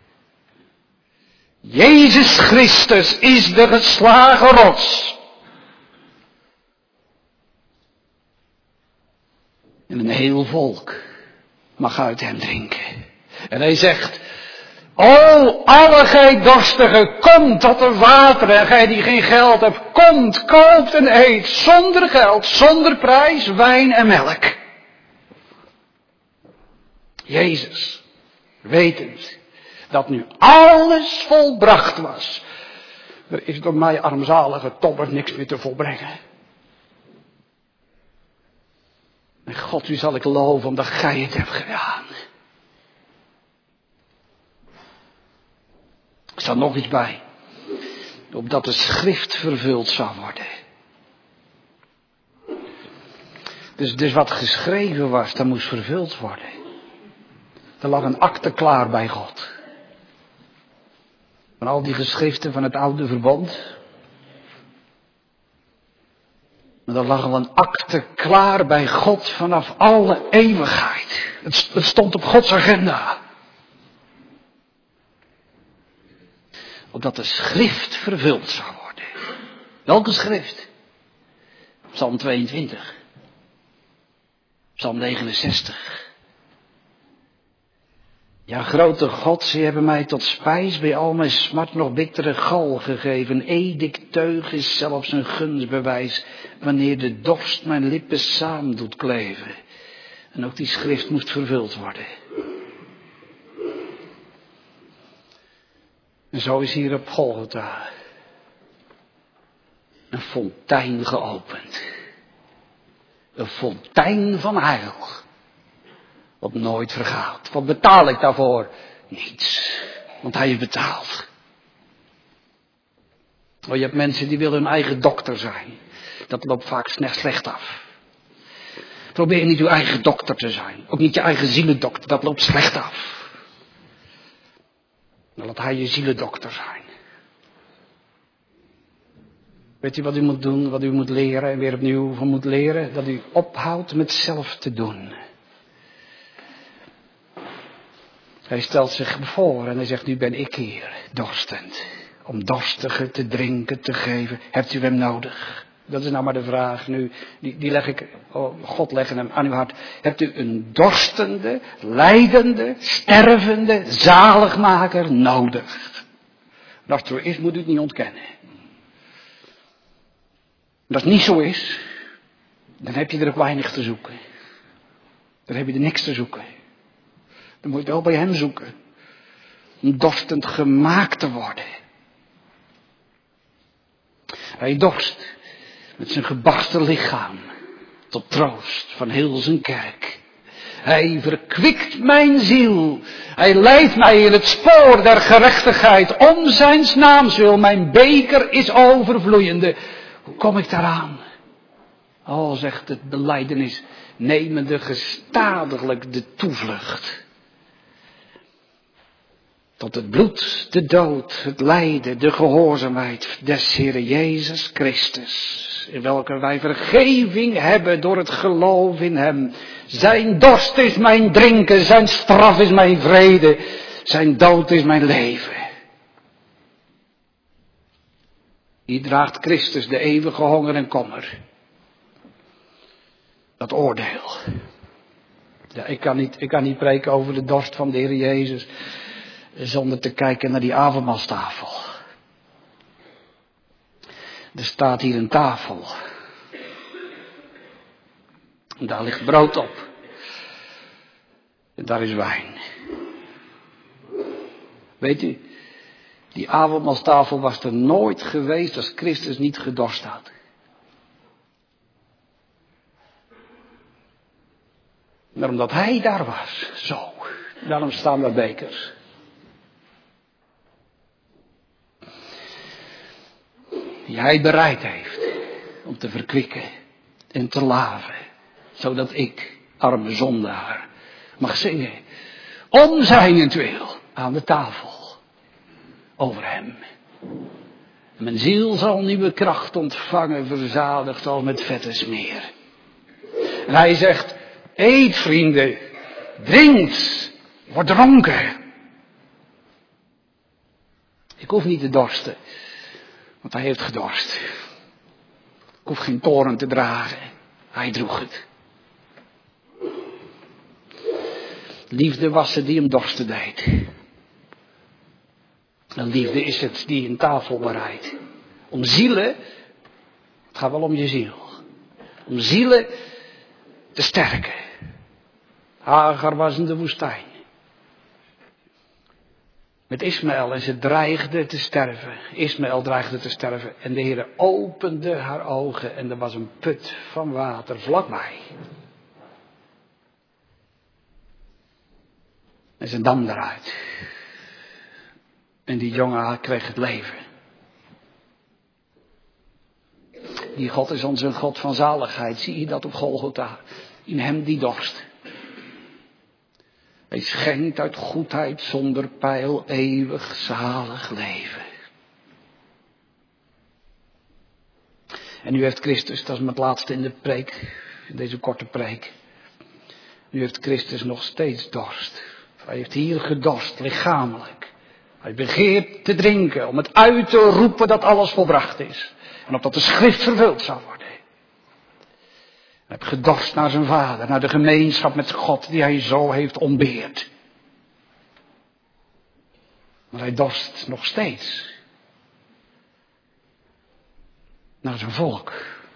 Jezus Christus is de geslagen rots. En een heel volk mag uit hem drinken. En hij zegt, o alle gij dorstigen, komt tot de water. En gij die geen geld hebt, komt, koopt en eet. Zonder geld, zonder prijs, wijn en melk. Jezus, wetend dat nu alles volbracht was. Er is door mij armzalige tobber niks meer te volbrengen. En God, u zal ik loven omdat gij het hebt gedaan. Er staat nog iets bij. Opdat de schrift vervuld zou worden. Dus wat geschreven was, dat moest vervuld worden. Er lag een akte klaar bij God. Van al die geschriften van het oude verbond. Maar er lag al een akte klaar bij God vanaf alle eeuwigheid. Het stond op Gods agenda. Opdat de schrift vervuld zou worden. Welke schrift? Psalm 22. Psalm 69. Ja, grote God, ze hebben mij tot spijs bij al mijn smart nog bittere gal gegeven. Edikteug is zelfs een gunstbewijs, wanneer de dorst mijn lippen saam doet kleven. En ook die schrift moest vervuld worden. En zo is hier op Golgotha een fontein geopend. Een fontein van heil. Wat nooit vergaat. Wat betaal ik daarvoor? Niets. Want hij heeft betaald. Oh, je hebt mensen die willen hun eigen dokter zijn. Dat loopt vaak slecht af. Probeer niet uw eigen dokter te zijn. Ook niet je eigen zielendokter. Dat loopt slecht af. Dan laat hij je zielendokter zijn. Weet u wat u moet doen, wat u moet leren en weer opnieuw van moet leren? Dat u ophoudt met zelf te doen. Hij stelt zich voor en hij zegt, nu ben ik hier, dorstend. Om dorstigen te drinken te geven. Hebt u hem nodig? Dat is nou maar de vraag nu. Die leg ik, God legt hem aan uw hart. Hebt u een dorstende, lijdende, stervende, zaligmaker nodig? Als het zo is, moet u het niet ontkennen. Als het niet zo is, dan heb je er ook weinig te zoeken. Dan heb je er niks te zoeken. Dan moet je wel bij hem zoeken. Om dorstend gemaakt te worden. Hij dorst met zijn gebarsten lichaam tot troost van heel zijn kerk. Hij verkwikt mijn ziel. Hij leidt mij in het spoor der gerechtigheid. Om zijns naams wil, mijn beker is overvloeiende. Hoe kom ik daaraan? Oh, zegt het belijdenis, nemende gestadiglijk de toevlucht. Tot het bloed, de dood, het lijden, de gehoorzaamheid des Heere Jezus Christus. In welke wij vergeving hebben door het geloof in hem. Zijn dorst is mijn drinken, zijn straf is mijn vrede, zijn dood is mijn leven. Hier draagt Christus de eeuwige honger en kommer. Dat oordeel. Ja, ik kan niet preken over de dorst van de Heer Jezus zonder te kijken naar die avondmaalstafel. Er staat hier een tafel. En daar ligt brood op. En daar is wijn. Weet u, die avondmaalstafel was er nooit geweest als Christus niet gedorst had. Maar omdat hij daar was, zo, daarom staan er bekers. Die hij bereid heeft om te verkwikken en te laven. Zodat ik, arme zondaar, mag zingen. Om zijnentwil aan de tafel. Over hem. En mijn ziel zal nieuwe kracht ontvangen, verzadigd als met vette smeer. En hij zegt, eet vrienden, drinkt, word dronken. Ik hoef niet te dorsten. Want hij heeft gedorst. Ik hoef geen toren te dragen. Hij droeg het. Liefde was het die hem dorsten deed. En liefde is het die een tafel bereidt. Om zielen, het gaat wel om je ziel. Om zielen te sterken. Hagar was in de woestijn. Met Ismaël en ze dreigde te sterven. Ismaël dreigde te sterven. En de Heer opende haar ogen en er was een put van water vlakbij. En ze dam eruit. En die jongen kreeg het leven. Die God is onze God van zaligheid. Zie je dat op Golgotha? In hem die dorst. Hij schenkt uit goedheid zonder peil eeuwig zalig leven. En nu heeft Christus, dat is mijn laatste in de preek, in deze korte preek. Nu heeft Christus nog steeds dorst. Hij heeft hier gedorst, lichamelijk. Hij begeert te drinken om het uit te roepen dat alles volbracht is. En opdat de schrift vervuld zou worden. Hij heeft gedorst naar zijn vader, naar de gemeenschap met God die hij zo heeft ontbeerd. Maar hij dorst nog steeds naar zijn volk.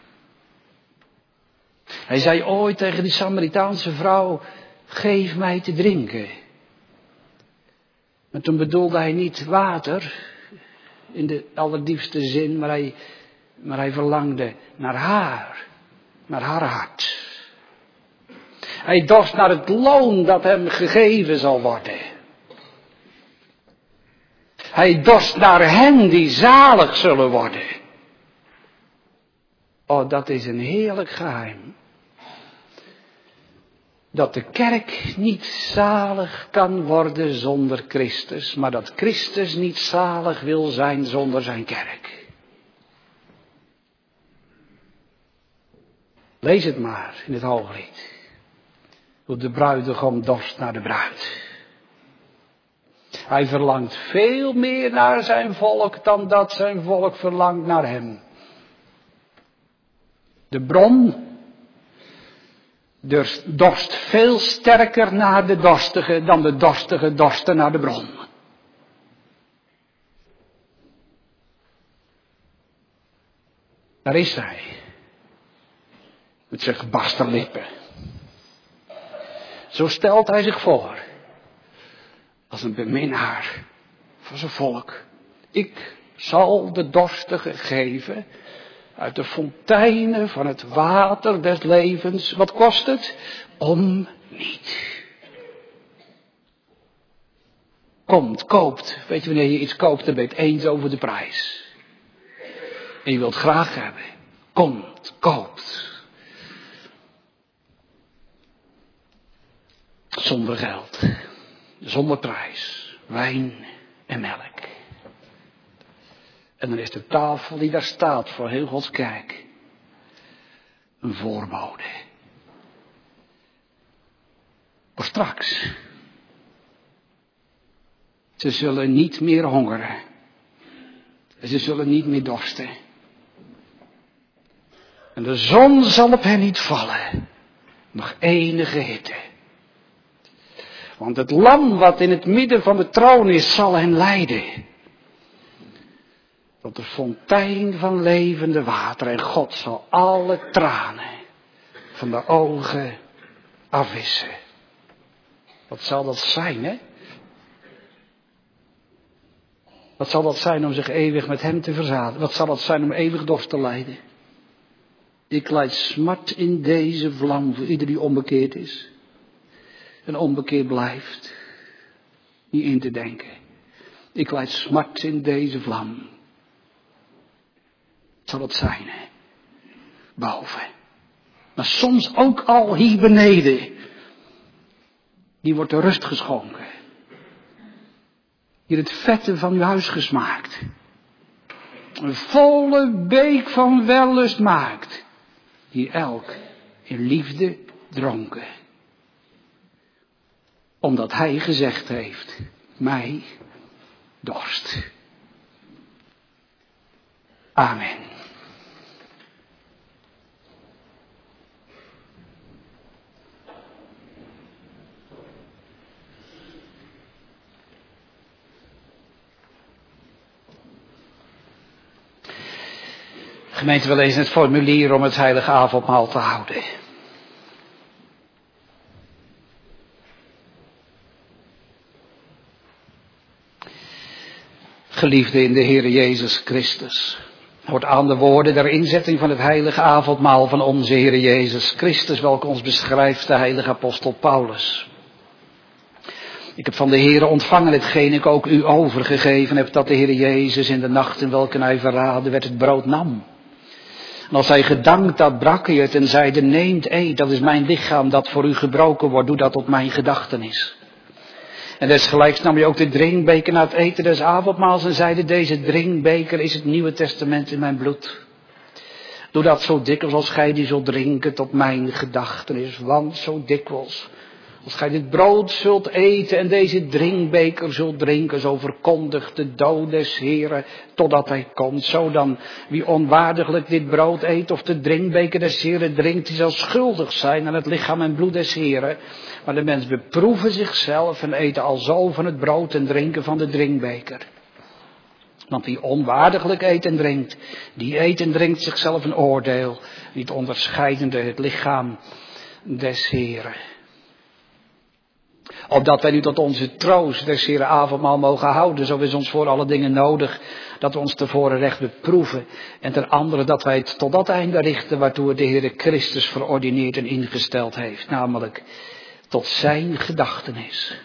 Hij zei ooit tegen die Samaritaanse vrouw, geef mij te drinken. Maar toen bedoelde hij niet water, in de allerdiepste zin, maar hij verlangde naar haar. Naar haar hart. Hij dorst naar het loon dat hem gegeven zal worden. Hij dorst naar hen die zalig zullen worden. Oh, dat is een heerlijk geheim. Dat de kerk niet zalig kan worden zonder Christus, maar dat Christus niet zalig wil zijn zonder zijn kerk. Lees het maar in het Hooglied. Hoe de bruidegom dorst naar de bruid. Hij verlangt veel meer naar zijn volk dan dat zijn volk verlangt naar hem. De bron dorst veel sterker naar de dorstige dan de dorstige dorste naar de bron. Daar is hij. Met zijn gebarsten lippen. Zo stelt hij zich voor. Als een beminnaar van zijn volk. Ik zal de dorstige geven uit de fonteinen van het water des levens. Wat kost het? Om niet. Komt, koopt. Weet je wanneer je iets koopt, dan ben je het eens over de prijs. En je wilt graag hebben. Komt, koopt. Zonder geld. Zonder prijs. Wijn en melk. En dan is de tafel die daar staat voor heel Gods kerk een voorbode. Voor straks. Ze zullen niet meer hongeren. En ze zullen niet meer dorsten. En de zon zal op hen niet vallen. Nog enige hitte. Want het lam wat in het midden van de troon is, zal hen leiden. Tot de fontein van levende water. En God zal alle tranen van de ogen afwissen. Wat zal dat zijn, hè? Wat zal dat zijn om zich eeuwig met hem te verzadigen? Wat zal dat zijn om eeuwig dorst te lijden? Ik lijd smart in deze vlam voor ieder die onbekeerd is. En onbekeerd blijft. Niet in te denken. Ik lijd smart in deze vlam. Wat zal het zijn, hè? Boven. Maar soms ook al hier beneden. Die wordt de rust geschonken. Hier het vette van uw huis gesmaakt. Een volle beek van wellust maakt. Die elk in liefde dronken. Omdat hij gezegd heeft, mij dorst. Amen. Gemeente, we lezen het formulier om het heilige avondmaal te houden. Geliefde in de Heere Jezus Christus. Hoort aan de woorden der inzetting van het heilige avondmaal van onze Heere Jezus Christus, welke ons beschrijft de heilige apostel Paulus. Ik heb van de Heere ontvangen hetgeen ik ook u overgegeven heb, dat de Heere Jezus in de nacht in welke hij verraden werd het brood nam. En als hij gedankt had, brak hij het en zeide, neemt, eet, dat is mijn lichaam dat voor u gebroken wordt, doe dat tot mijn gedachtenis. En desgelijks nam hij ook de drinkbeker na het eten des avondmaals en zeide, deze drinkbeker is het Nieuwe Testament in mijn bloed. Doe dat zo dikwijls als gij die zult drinken tot mijn gedachtenis, want zo dikwijls als gij dit brood zult eten en deze drinkbeker zult drinken, zo verkondigt de dood des Heren totdat hij komt. Zo dan, wie onwaardiglijk dit brood eet of de drinkbeker des Heren drinkt, die zal schuldig zijn aan het lichaam en bloed des Heren. Maar de mens beproeven zichzelf en eten alzo van het brood en drinken van de drinkbeker. Want wie onwaardiglijk eet en drinkt, die eet en drinkt zichzelf een oordeel, niet onderscheidende het lichaam des Heren. Opdat wij nu tot onze troost des Heren avondmaal mogen houden, zo is ons voor alle dingen nodig dat we ons tevoren recht beproeven. En ten andere dat wij het tot dat einde richten waartoe het de Heere Christus verordineerd en ingesteld heeft. Namelijk tot zijn gedachtenis.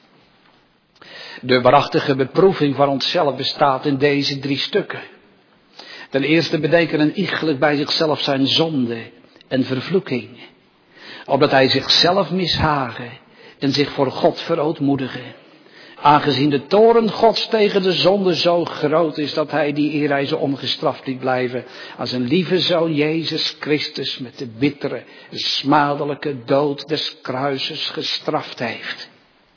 De waarachtige beproeving van onszelf bestaat in deze 3 stukken. Ten eerste bedenken iegelijk bij zichzelf zijn zonde en vervloeking. Opdat hij zichzelf mishagen en zich voor God verootmoedigen. Aangezien de toorn Gods tegen de zonde zo groot is dat hij die eerreizen ongestraft liet blijven. Aan zijn lieve zoon Jezus Christus met de bittere, smadelijke dood des kruises gestraft heeft.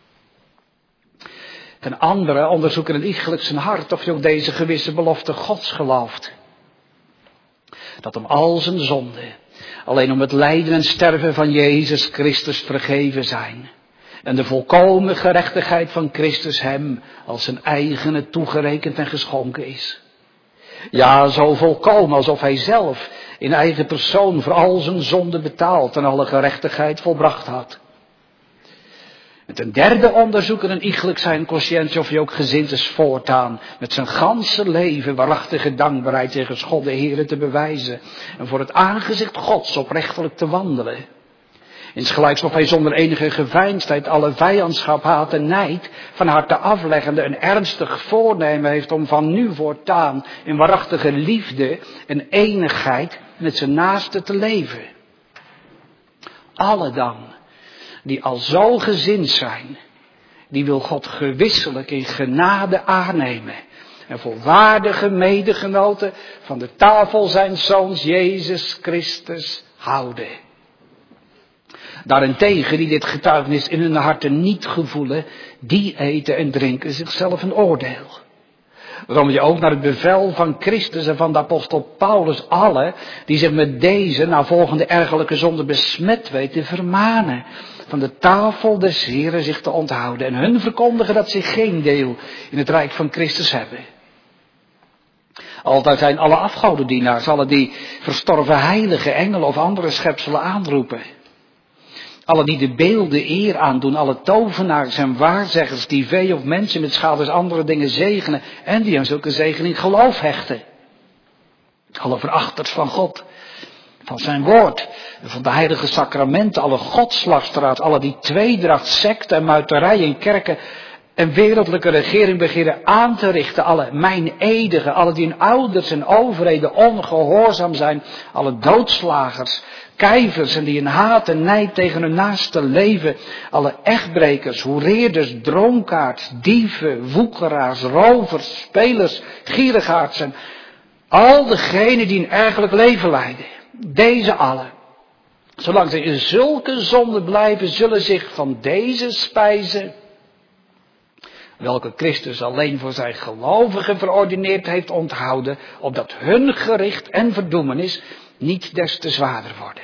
Ten andere onderzoeken een iegelijk zijn hart of hij ook deze gewisse belofte Gods gelooft. Dat hem al zijn zonden alleen om het lijden en sterven van Jezus Christus vergeven zijn. En de volkomen gerechtigheid van Christus hem als zijn eigene toegerekend en geschonken is. Ja, zo volkomen alsof hij zelf in eigen persoon voor al zijn zonden betaald en alle gerechtigheid volbracht had. En ten derde onderzoeken een iegelijk zijn consciëntie of hij ook gezind is voortaan met zijn ganse leven waarachtige dankbaarheid tegen God de Heere te bewijzen en voor het aangezicht Gods oprechtelijk te wandelen. Insgelijks of hij zonder enige geveinsdheid alle vijandschap, haat en nijd van harte afleggende een ernstig voornemen heeft om van nu voortaan in waarachtige liefde en eenigheid met zijn naaste te leven. Alle dan die al zo gezind zijn, die wil God gewisselijk in genade aannemen en volwaardige medegenoten van de tafel zijn zoons Jezus Christus houden. Daarentegen die dit getuigenis in hun harten niet gevoelen, die eten en drinken zichzelf een oordeel. Waarom je ook naar het bevel van Christus en van de apostel Paulus alle, die zich met deze na volgende ergelijke zonde besmet weten, vermanen van de tafel des Heren zich te onthouden en hun verkondigen dat ze geen deel in het rijk van Christus hebben. Altijd zijn alle afgodendienaars, alle die verstorven heilige engelen of andere schepselen aanroepen. Alle die de beelden eer aandoen, alle tovenaars en waarzeggers die vee of mensen met schaders andere dingen zegenen en die aan zulke zegening geloof hechten. Alle verachters van God, van zijn woord, van de heilige sacramenten, alle godslasteraars, alle die tweedracht, secte en muiterij in kerken en wereldlijke regering begeren aan te richten, alle meineedigen, alle die in ouders en overheden ongehoorzaam zijn, alle doodslagers, kijvers en die in haat en nijd tegen hun naaste leven, alle echtbrekers, hoereerders, dronkaards, dieven, woekeraars, rovers, spelers, gierigaards en al degenen die een ergelijk leven leiden. Deze allen, zolang ze in zulke zonde blijven, zullen zich van deze spijzen, welke Christus alleen voor zijn gelovigen verordineerd heeft, onthouden, opdat hun gericht en verdoemenis niet des te zwaarder worden.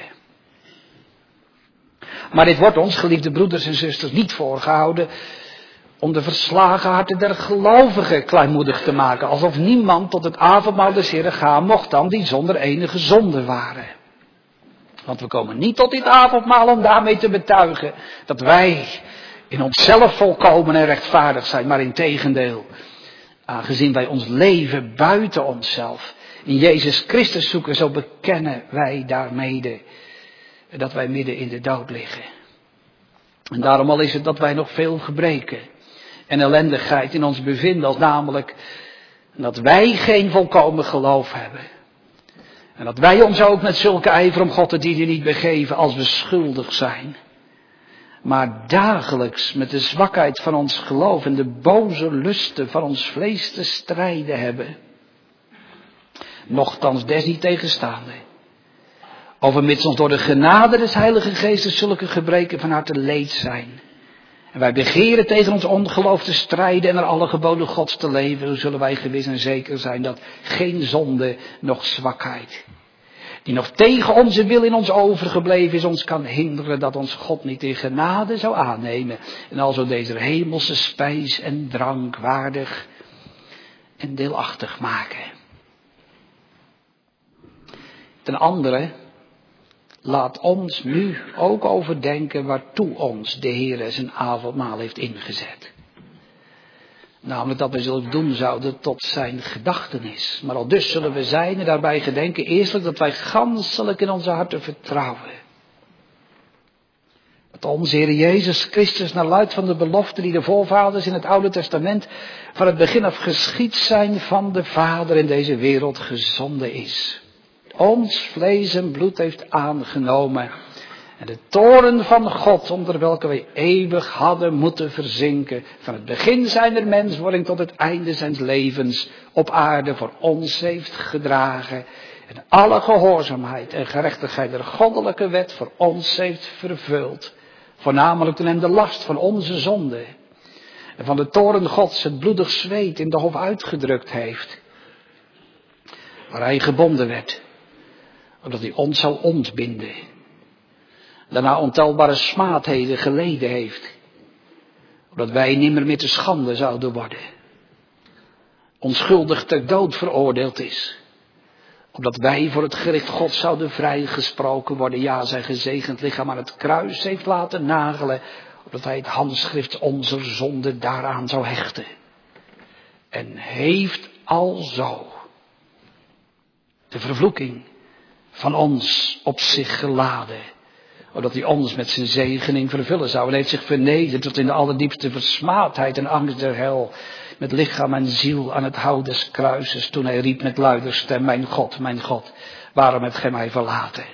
Maar dit wordt ons, geliefde broeders en zusters, niet voorgehouden om de verslagen harten der gelovigen kleinmoedig te maken, alsof niemand tot het avondmaal des Heren gaan mocht dan die zonder enige zonde waren. Want we komen niet tot dit avondmaal om daarmee te betuigen dat wij in onszelf volkomen en rechtvaardig zijn, maar integendeel, aangezien wij ons leven buiten onszelf in Jezus Christus zoeken, zo bekennen wij daarmede dat wij midden in de dood liggen. En daarom al is het dat wij nog veel gebreken en ellendigheid in ons bevinden, als namelijk dat wij geen volkomen geloof hebben. En dat wij ons ook met zulke ijver om God te dienen niet begeven als we schuldig zijn. Maar dagelijks met de zwakheid van ons geloof en de boze lusten van ons vlees te strijden hebben. Nochtans desniettegenstaande, overmits ons door de genade des Heilige Geestes zulke gebreken van harte leed zijn. En wij begeren tegen ons ongeloof te strijden en naar alle geboden Gods te leven, zo zullen wij gewis en zeker zijn dat geen zonde, noch zwakheid, die nog tegen onze wil in ons overgebleven is, ons kan hinderen dat ons God niet in genade zou aannemen. En alzo deze hemelse spijs en drank waardig en deelachtig maken. Ten andere, laat ons nu ook overdenken waartoe ons de Heer zijn avondmaal heeft ingezet. Namelijk dat wij zullen doen zouden tot zijn gedachtenis. Maar al dus zullen we zijn en daarbij gedenken eerstelijk dat wij ganselijk in onze harten vertrouwen. Dat onze Heer Jezus Christus naar luid van de belofte die de voorvaders in het Oude Testament van het begin af geschied zijn van de Vader in deze wereld gezonden is. Ons vlees en bloed heeft aangenomen En de toorn van God, onder welke wij eeuwig hadden moeten verzinken, van het begin zijner menswording tot het einde zijns levens op aarde voor ons heeft gedragen. En alle gehoorzaamheid en gerechtigheid der goddelijke wet voor ons heeft vervuld. Voornamelijk toen hem de last van onze zonde en van de toorn Gods het bloedig zweet in de hof uitgedrukt heeft. Waar hij gebonden werd, opdat hij ons zou ontbinden. Daarna ontelbare smaadheden geleden heeft, opdat wij nimmer meer te schande zouden worden. Onschuldig ter dood veroordeeld is, opdat wij voor het gericht God zouden vrijgesproken worden. Ja, zijn gezegend lichaam aan het kruis heeft laten nagelen, opdat hij het handschrift onze zonde daaraan zou hechten. En heeft alzo de vervloeking van ons op zich geladen, opdat hij ons met zijn zegening vervullen zou. En heeft zich vernederd tot in de allerdiepste versmaadheid en angst der hel, met lichaam en ziel aan het hout des kruises, toen hij riep met luider stem, mijn God, waarom hebt gij mij verlaten?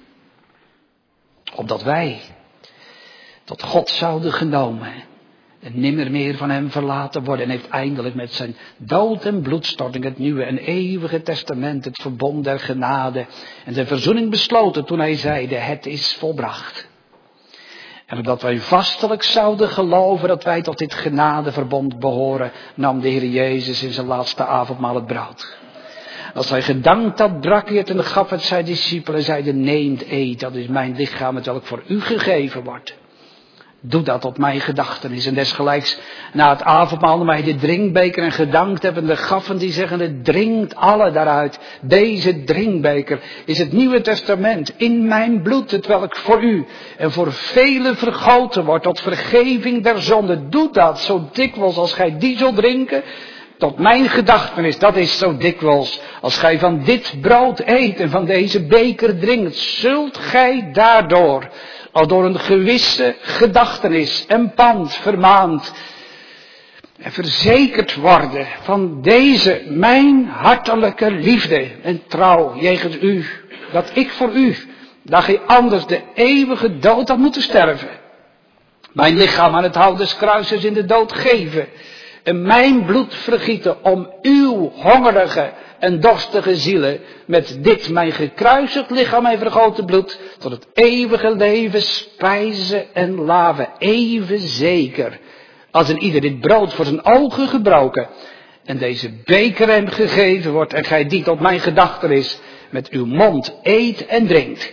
Opdat wij tot God zouden genomen en nimmer meer van hem verlaten worden. En heeft eindelijk met zijn dood en bloedstorting het nieuwe en eeuwige testament, het verbond der genade en de verzoening besloten toen hij zeide, het is volbracht. En opdat wij vastelijk zouden geloven dat wij tot dit genadeverbond behoren, nam de Heer Jezus in zijn laatste avondmaal het brood. Als hij gedankt had, brak hij het en gaf het zijn discipelen en zeide, neemt, eet, dat is mijn lichaam, het welk voor u gegeven wordt. Doe dat op mijn gedachtenis. En desgelijks na het avondmaal nam hij de drinkbeker en gedankt hebbende gaf en die zeggende, drinkt alle daaruit. Deze drinkbeker is het Nieuwe Testament in mijn bloed, het welk voor u en voor velen vergoten wordt tot vergeving der zonde. Doe dat zo dikwijls als gij die zult drinken, tot mijn gedachtenis. Dat is zo dikwijls als gij van dit brood eet en van deze beker drinkt, zult gij daardoor al door een gewisse gedachtenis en pand vermaand en verzekerd worden van deze mijn hartelijke liefde en trouw jegens u, dat ik voor u, dat gij anders de eeuwige dood had moeten sterven, mijn lichaam aan het hout des kruises in de dood geven en mijn bloed vergieten om uw hongerige en dorstige zielen met dit mijn gekruisigd lichaam en vergoten bloed tot het eeuwige leven spijzen en laven, even zeker als een ieder dit brood voor zijn ogen gebroken en deze beker hem gegeven wordt en gij die tot mijn gedachtenis met uw mond eet en drinkt.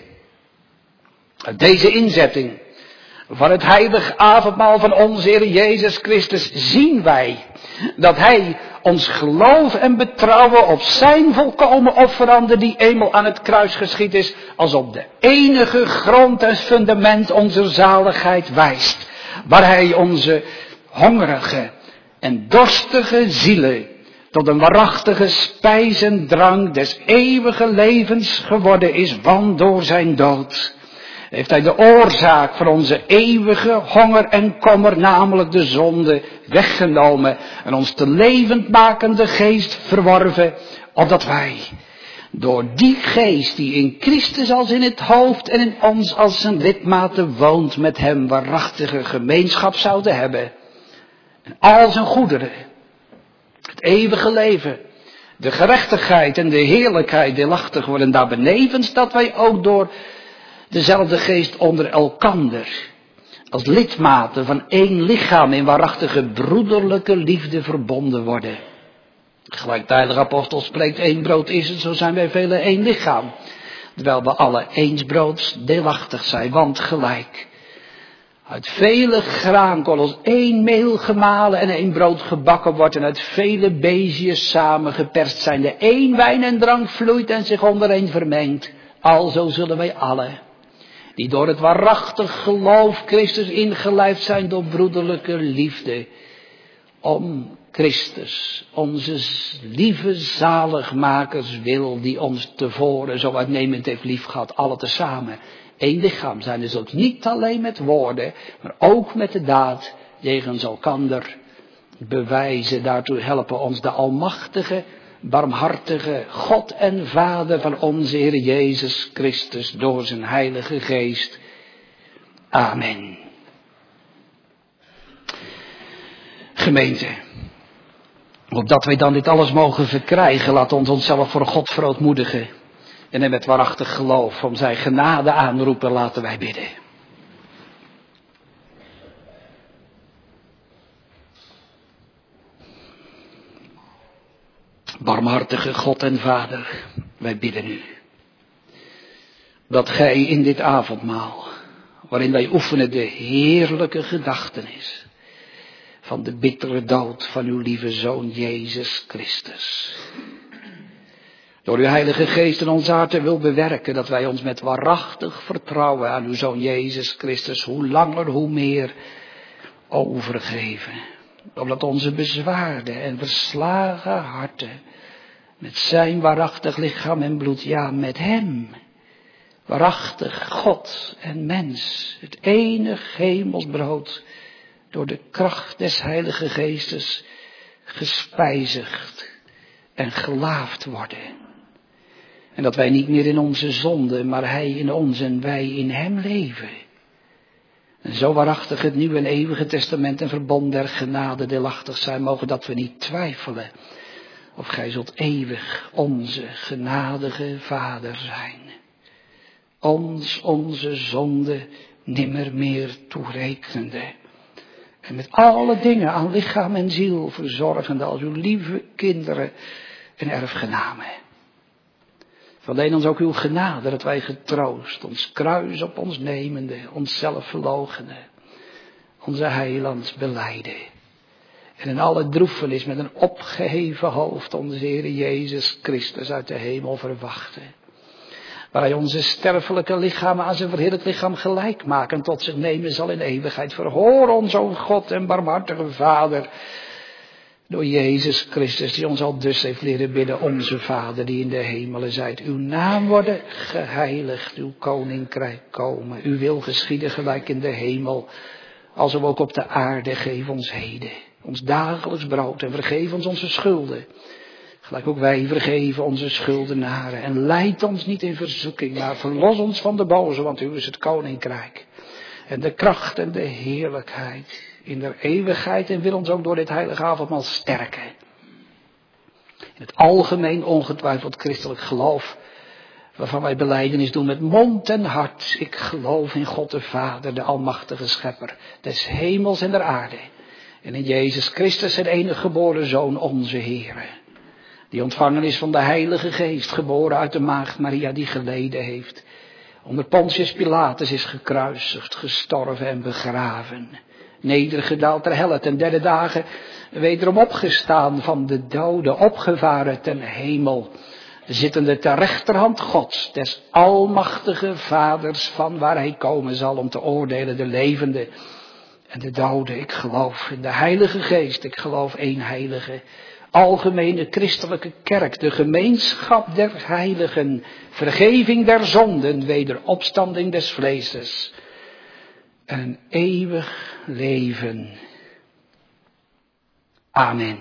Uit deze inzetting van het heilig avondmaal van onze Heer Jezus Christus zien wij dat hij ons geloof en betrouwen op zijn volkomen offerande die eenmaal aan het kruis geschied is, als op de enige grond en fundament onze zaligheid wijst, waar hij onze hongerige en dorstige zielen tot een waarachtige spijs en drank des eeuwige levens geworden is, want door zijn dood heeft hij de oorzaak van onze eeuwige honger en kommer, namelijk de zonde, weggenomen en ons de levendmakende geest verworven, opdat wij door die geest die in Christus als in het hoofd en in ons als zijn lidmaten woont, met hem waarachtige gemeenschap zouden hebben. En al zijn goederen, het eeuwige leven, de gerechtigheid en de heerlijkheid deelachtig worden, daarbenevens dat wij ook door dezelfde geest onder elkander, als lidmaten van één lichaam in waarachtige broederlijke liefde verbonden worden. Gelijk de heilige apostel spreekt, één brood is het, zo zijn wij velen één lichaam. Terwijl we alle eens broods deelachtig zijn, want gelijk uit vele graankorrels één meel gemalen en één brood gebakken wordt en uit vele beziërs samengeperst zijn, de één wijn en drank vloeit en zich ondereen vermengt. Alzo zullen wij allen, die door het waarachtig geloof Christus ingelijfd zijn door broederlijke liefde, om Christus, onze lieve zaligmakers wil, die ons tevoren zo uitnemend heeft liefgehad, alle tezamen één lichaam zijn. Dus ook niet alleen met woorden, maar ook met de daad jegens elkander bewijzen. Daartoe helpen ons de almachtige, barmhartige God en Vader van onze Heer Jezus Christus door zijn Heilige Geest, Amen. Gemeente, opdat wij dan dit alles mogen verkrijgen, laat ons onszelf voor God verootmoedigen en hem met waarachtig geloof om zijn genade aanroepen, laten wij bidden. Barmhartige God en Vader, wij bidden u dat gij in dit avondmaal, waarin wij oefenen de heerlijke gedachtenis van de bittere dood van uw lieve Zoon Jezus Christus, door uw Heilige Geest in ons harten wil bewerken, dat wij ons met waarachtig vertrouwen aan uw Zoon Jezus Christus hoe langer hoe meer overgeven. Omdat onze bezwaarde en verslagen harten met zijn waarachtig lichaam en bloed, ja met hem, waarachtig God en mens, het enig hemelsbrood, door de kracht des Heilige Geestes gespijzigd en gelaafd worden. En dat wij niet meer in onze zonde, maar hij in ons en wij in hem leven. En zo waarachtig het nieuwe en eeuwige testament en verbond der genade deelachtig zijn mogen, dat we niet twijfelen of gij zult eeuwig onze genadige Vader zijn. Ons onze zonde nimmer meer toerekenende. En met alle dingen aan lichaam en ziel verzorgende als uw lieve kinderen en erfgenamen. Verleen ons ook uw genade, dat wij getroost ons kruis op ons nemende, onszelf verloochenen, onze heiland belijden. En in alle droefenis met een opgeheven hoofd onze Heer Jezus Christus uit de hemel verwachten. Waar hij onze sterfelijke lichamen aan zijn verheerlijk lichaam gelijk maken tot zich nemen zal in eeuwigheid. Verhoor ons, o God en barmhartige Vader, door Jezus Christus, die ons al dus heeft leren bidden, onze Vader die in de hemelen zijt. Uw naam worden geheiligd, uw koninkrijk komen. Uw wil geschieden gelijk in de hemel, als we ook op de aarde. Geef ons heden ons dagelijks brood en vergeef ons onze schulden. Gelijk ook wij vergeven onze schuldenaren. En leid ons niet in verzoeking, maar verlos ons van de boze, want u is het koninkrijk. En de kracht en de heerlijkheid in der eeuwigheid, en wil ons ook door dit heilige avondmaal sterken. In het algemeen ongetwijfeld christelijk geloof, waarvan wij belijdenis doen met mond en hart. Ik geloof in God de Vader, de almachtige schepper des hemels en der aarde. En in Jezus Christus, zijn enige geboren Zoon, onze Heere. Die ontvangen is van de Heilige Geest, geboren uit de maagd Maria, die geleden heeft. Onder Pontius Pilatus is gekruisigd, gestorven en begraven. Nedergedaald ter helle, ten derde dagen wederom opgestaan van de doden, opgevaren ten hemel. Zittende ter rechterhand Gods, des almachtige Vaders, van waar hij komen zal om te oordelen de levenden en de doden. Ik geloof in de Heilige Geest, ik geloof één heilige, algemene christelijke kerk, de gemeenschap der heiligen, vergeving der zonden, wederopstanding des vleeses en een eeuwig leven. Amen.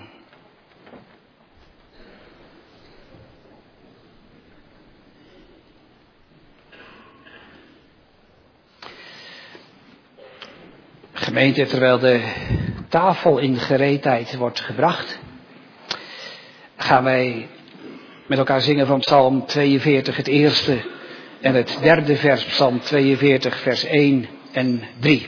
Gemeente, terwijl de tafel in gereedheid wordt gebracht, gaan wij met elkaar zingen van Psalm 42, het eerste en het derde vers, Psalm 42, vers 1 en 3.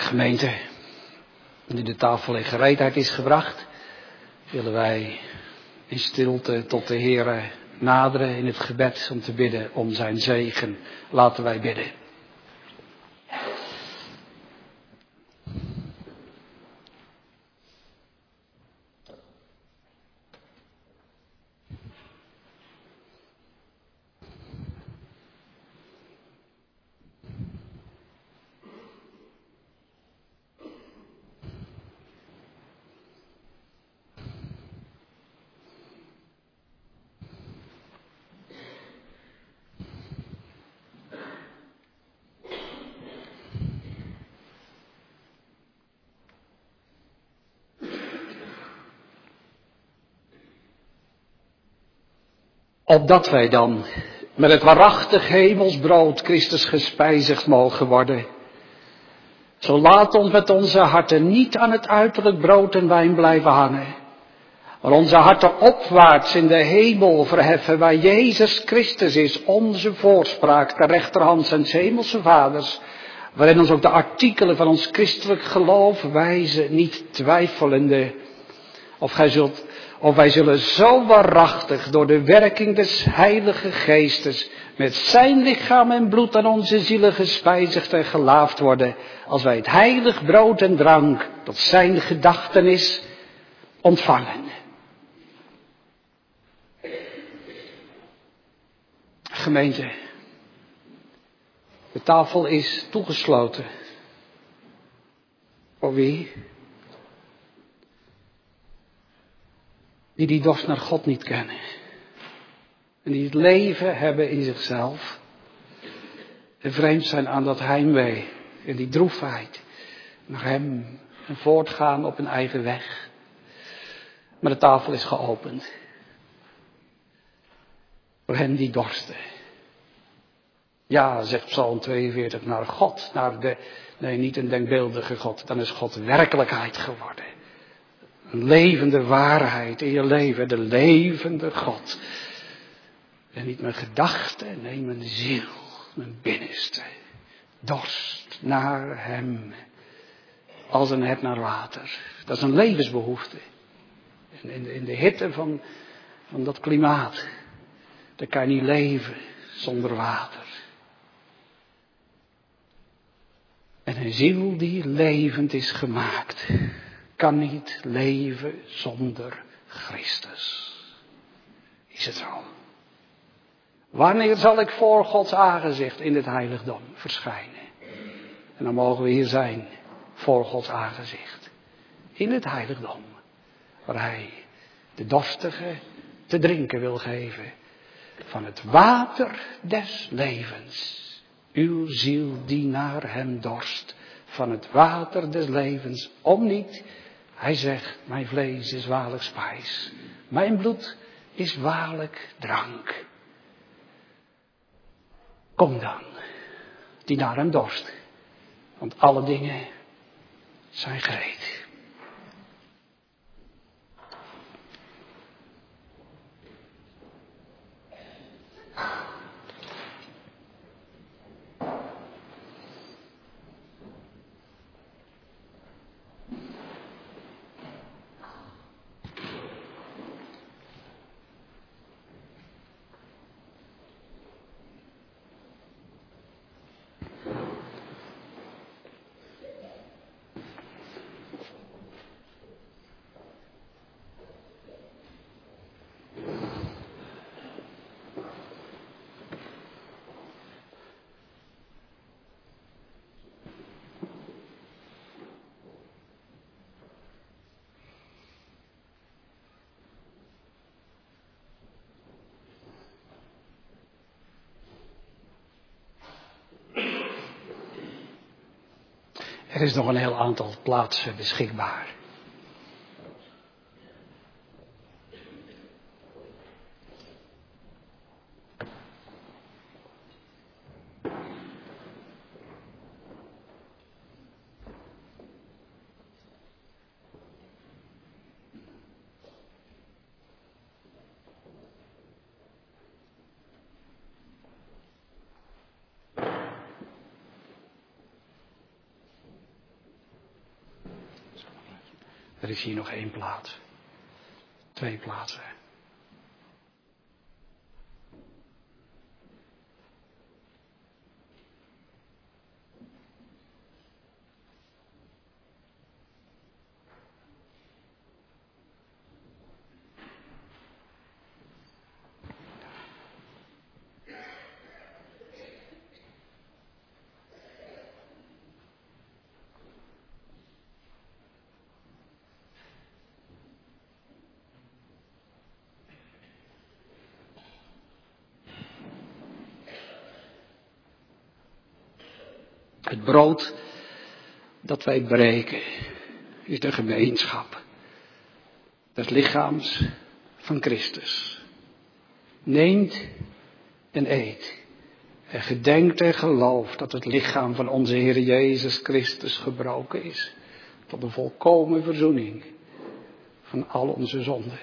Gemeente, nu de tafel in gereedheid is gebracht, willen wij in stilte tot de Heere naderen in het gebed om te bidden om zijn zegen. Laten wij bidden. Opdat wij dan met het waarachtig hemelsbrood Christus gespijzigd mogen worden. Zo laat ons met onze harten niet aan het uiterlijk brood en wijn blijven hangen. Maar onze harten opwaarts in de hemel verheffen, waar Jezus Christus is, onze voorspraak ter rechterhand zijns hemelse vaders. Waarin ons ook de artikelen van ons christelijk geloof wijzen, niet twijfelende. Of wij zullen zo waarachtig door de werking des Heilige Geestes met zijn lichaam en bloed aan onze zielen gespijzigd en gelaafd worden, als wij het heilig brood en drank tot zijn gedachtenis ontvangen. Gemeente, de tafel is toegesloten. Voor wie? Die dorst naar God niet kennen. En die het leven hebben in zichzelf. En vreemd zijn aan dat heimwee en die droefheid naar hem. En voortgaan op hun eigen weg. Maar de tafel is geopend. Voor hen die dorsten. Ja, zegt Psalm 42, naar God. Nee, niet een denkbeeldige God. Dan is God werkelijkheid geworden. Een levende waarheid in je leven, de levende God. En niet mijn gedachten, nee, mijn ziel, mijn binnenste. Dorst naar hem, als een hert naar water. Dat is een levensbehoefte. In de hitte van dat klimaat, daar kan je niet leven zonder water. En een ziel die levend is gemaakt, kan niet leven zonder Christus. Is het zo? Wanneer zal ik voor Gods aangezicht in het heiligdom verschijnen? En dan mogen we hier zijn, voor Gods aangezicht. In het heiligdom, waar hij de dorstige te drinken wil geven van het water des levens. Uw ziel die naar hem dorst, van het water des levens, om niet. Hij zegt, mijn vlees is waarlijk spijs, mijn bloed is waarlijk drank. Kom dan, die naar hem dorst, want alle dingen zijn gereed. Er is nog een heel aantal plaatsen beschikbaar. Er is hier nog 1 plaats. 2 plaatsen. Het brood dat wij breken is de gemeenschap des lichaams van Christus. Neemt en eet en gedenkt en gelooft dat het lichaam van onze Heer Jezus Christus gebroken is tot de volkomen verzoening van al onze zonden.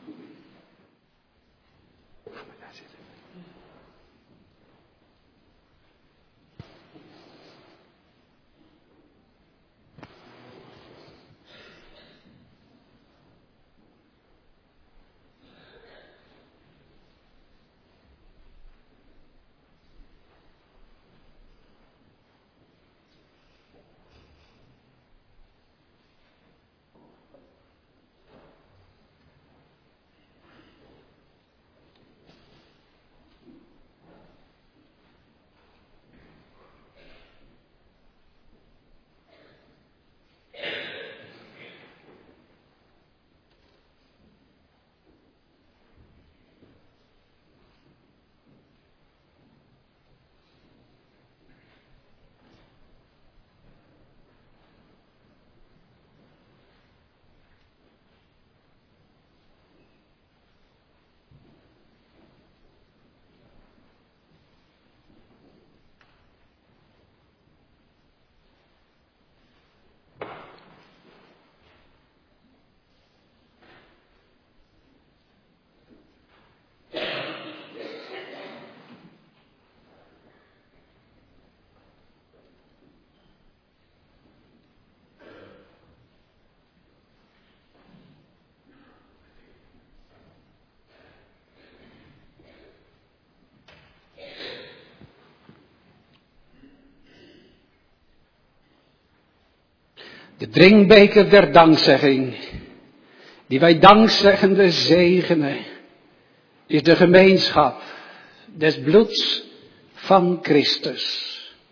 De drinkbeker der dankzegging, die wij dankzeggende zegenen, is de gemeenschap des bloeds van Christus.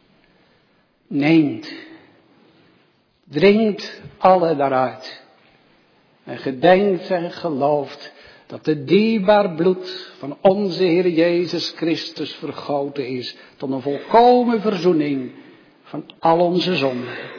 Neemt, drinkt alle daaruit en gedenkt en gelooft dat het dierbaar bloed van onze Heer Jezus Christus vergoten is tot een volkomen verzoening van al onze zonden.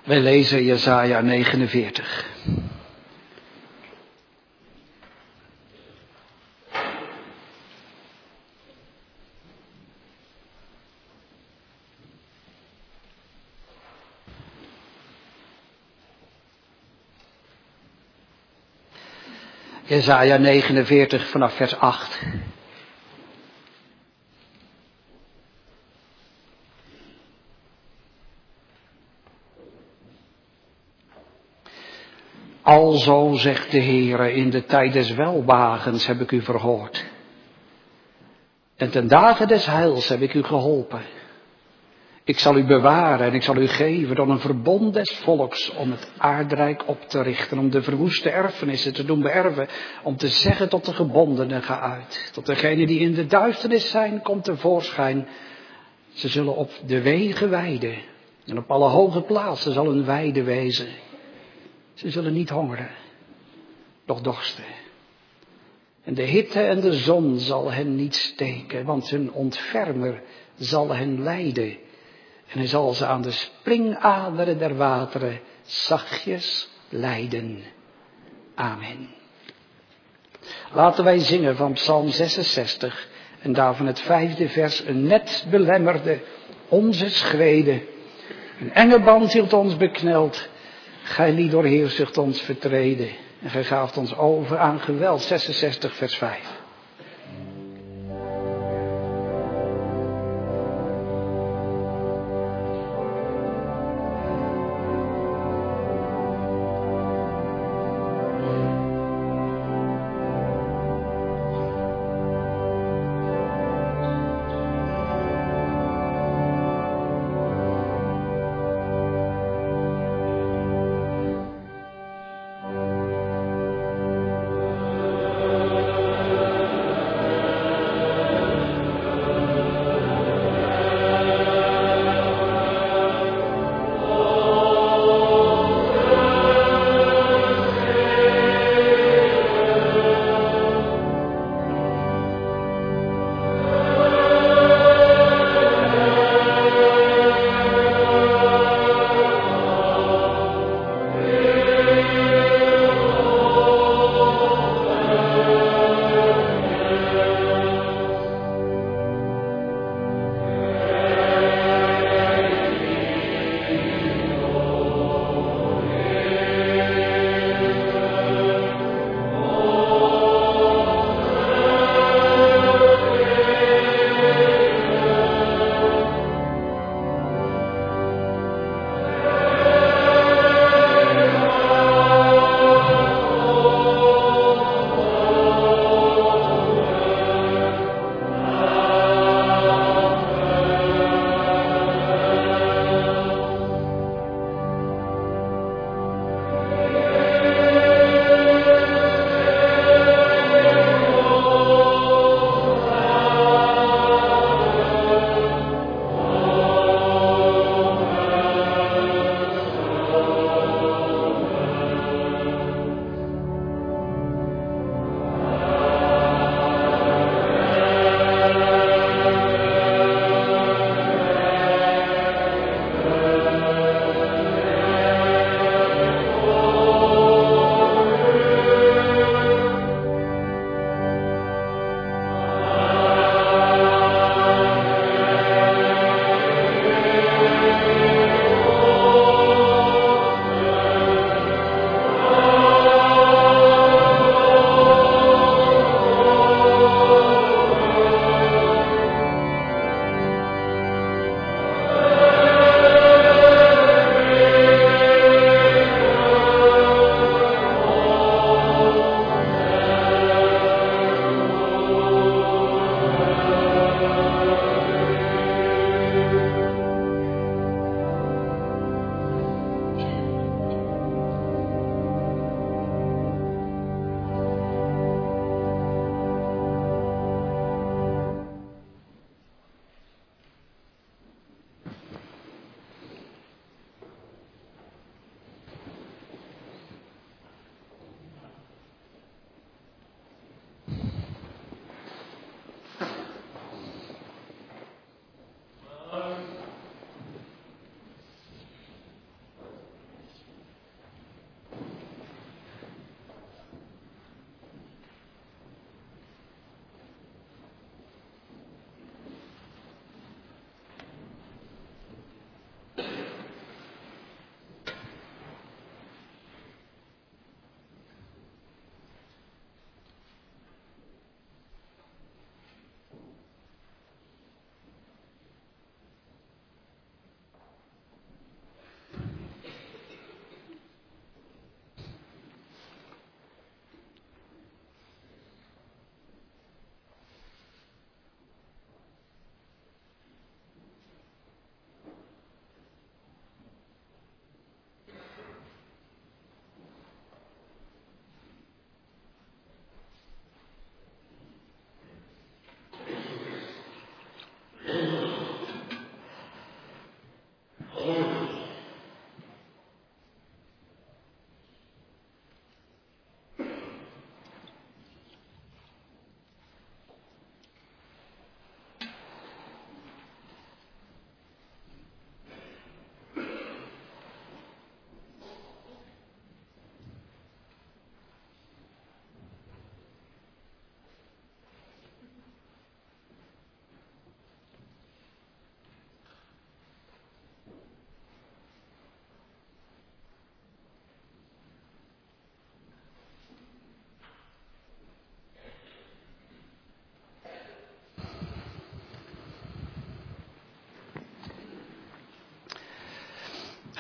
Wij lezen Jesaja 49. Jesaja 49 vanaf vers 8. Alzo zegt de Heere, in de tijd des welwagens heb ik u verhoord. En ten dagen des heils heb ik u geholpen. Ik zal u bewaren en ik zal u geven tot een verbond des volks om het aardrijk op te richten, om de verwoeste erfenissen te doen beërven, om te zeggen tot de gebondenen, ga uit. Tot degenen die in de duisternis zijn, komt tevoorschijn. Ze zullen op de wegen weiden en op alle hoge plaatsen zal een weide wezen. Ze zullen niet hongeren, doch dorsten. En de hitte en de zon zal hen niet steken, want hun ontfermer zal hen leiden. En hij zal ze aan de springaderen der wateren zachtjes leiden. Amen. Laten wij zingen van Psalm 66 en daarvan het 5e vers. Een net belemmerde onze schreden. Een enge band hield ons bekneld. Gij liet door heerzucht ons vertreden. En gij gaaft ons over aan geweld. 66 vers 5.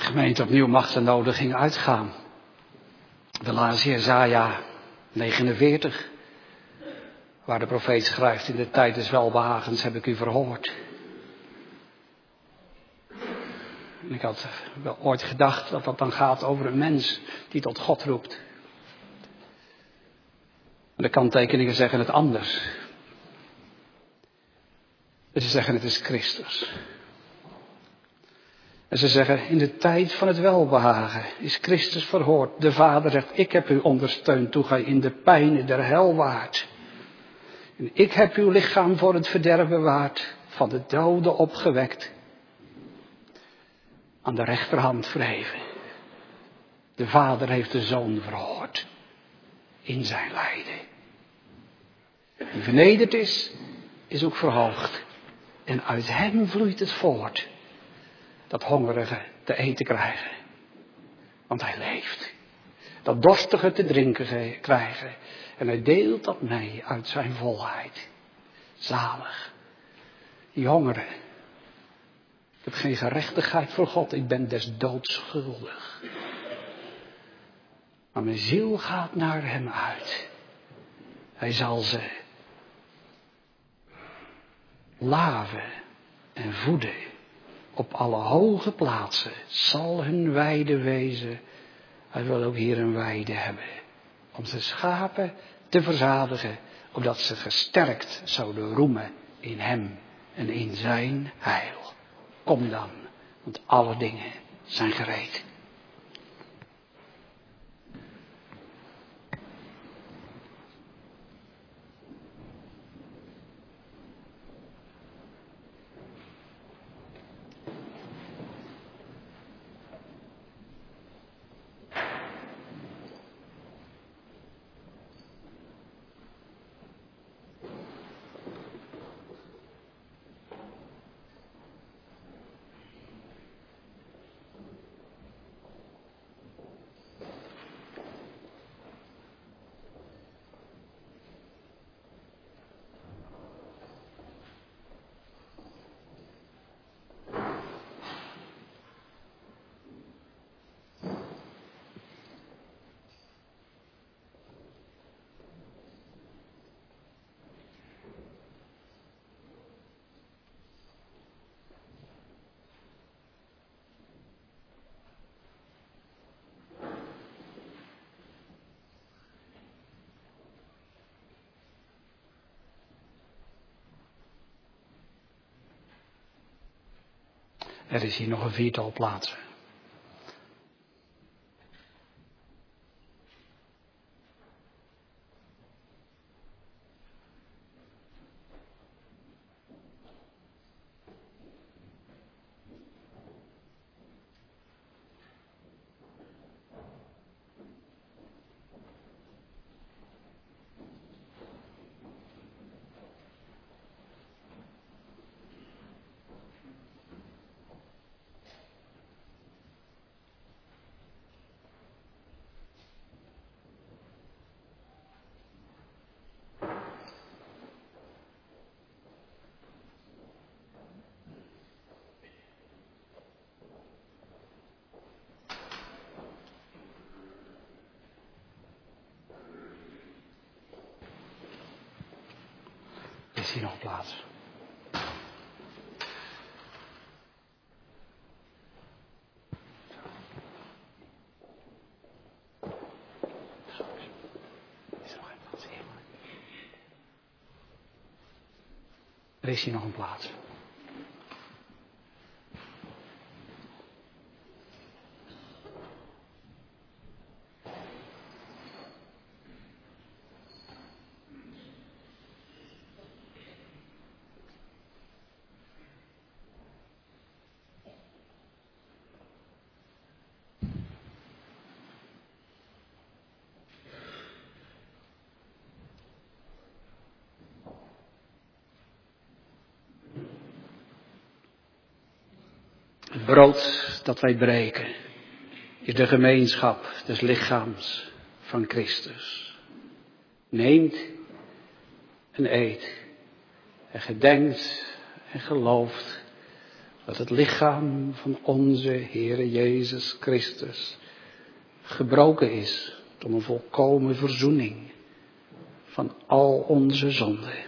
gemeente opnieuw machtennodiging uitgaan. We lazen Jesaja 49, waar de profeet schrijft: in de tijd des welbehagens heb ik u verhoord. En ik had wel ooit gedacht dat dat dan gaat over een mens die tot God roept. En de kanttekeningen zeggen het anders. En ze zeggen het is Christus. En ze zeggen, in de tijd van het welbehagen is Christus verhoord. De Vader zegt, ik heb u ondersteund toen gij in de pijnen der hel waart. En ik heb uw lichaam voor het verderf bewaard, van de doden opgewekt. Aan de rechterhand verheven. De Vader heeft de Zoon verhoord. In zijn lijden. Die vernederd is ook verhoogd. En uit hem vloeit het voort. Dat hongerigen te eten krijgen. Want hij leeft. Dat dorstigen te drinken krijgen. En hij deelt dat mee uit zijn volheid. Zalig. Die hongeren. Ik heb geen gerechtigheid voor God. Ik ben des doods schuldig. Maar mijn ziel gaat naar hem uit. Hij zal ze laven en voeden. Op alle hoge plaatsen zal hun weide wezen. Hij wil ook hier een weide hebben. Om zijn schapen te verzadigen. Opdat ze gesterkt zouden roemen in hem en in zijn heil. Kom dan, want alle dingen zijn gereed. Er is hier nog een viertal plaatsen. Is hier nog plaats? Er is hier nog een plaats. Het brood dat wij breken is de gemeenschap des lichaams van Christus. Neemt en eet en gedenkt en gelooft dat het lichaam van onze Heere Jezus Christus gebroken is tot een volkomen verzoening van al onze zonden.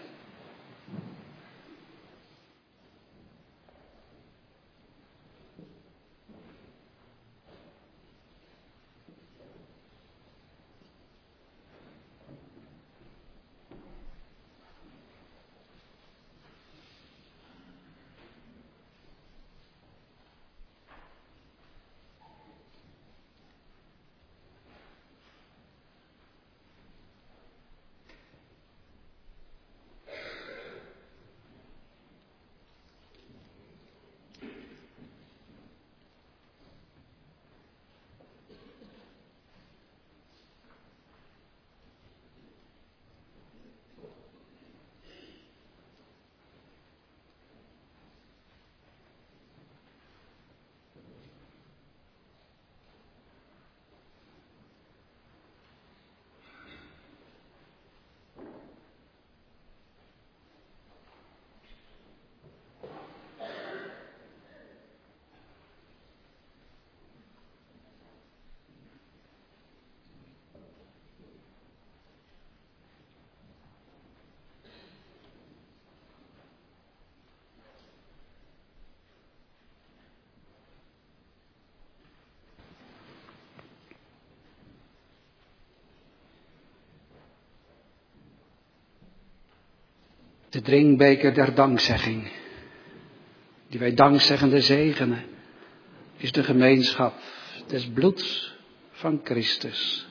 De drinkbeker der dankzegging, die wij dankzeggende zegenen, is de gemeenschap des bloeds van Christus.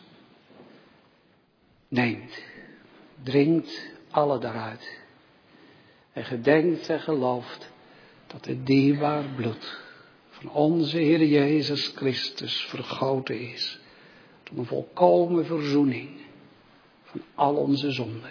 Neemt, drinkt alle daaruit en gedenkt en gelooft dat het dierbaar bloed van onze Heer Jezus Christus vergoten is tot een volkomen verzoening van al onze zonden.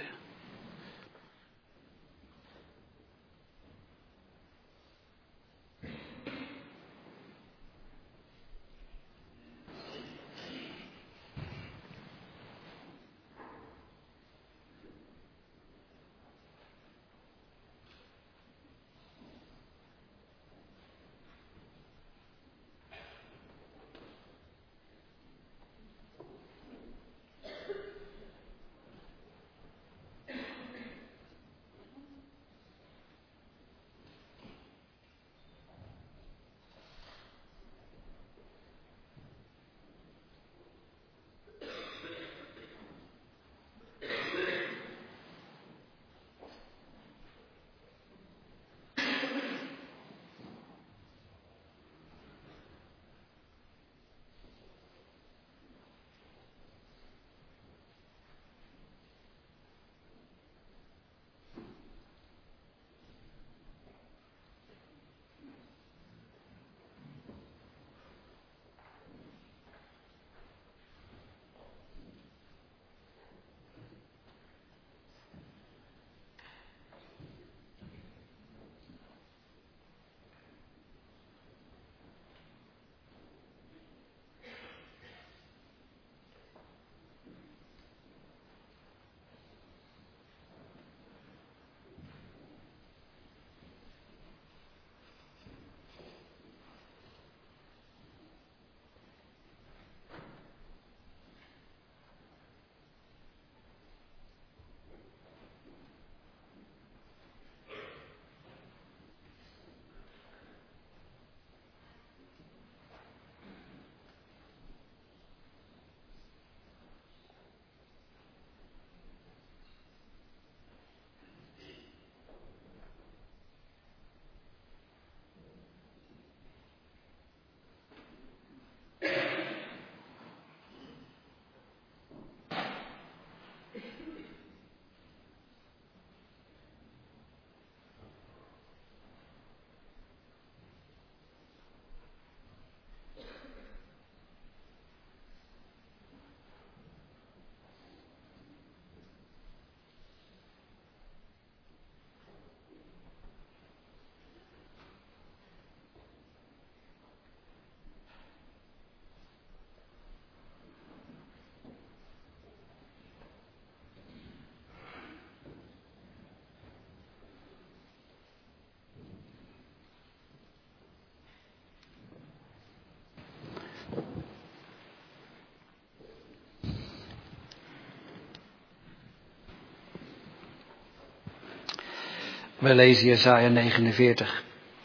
We lezen Jesaja 49.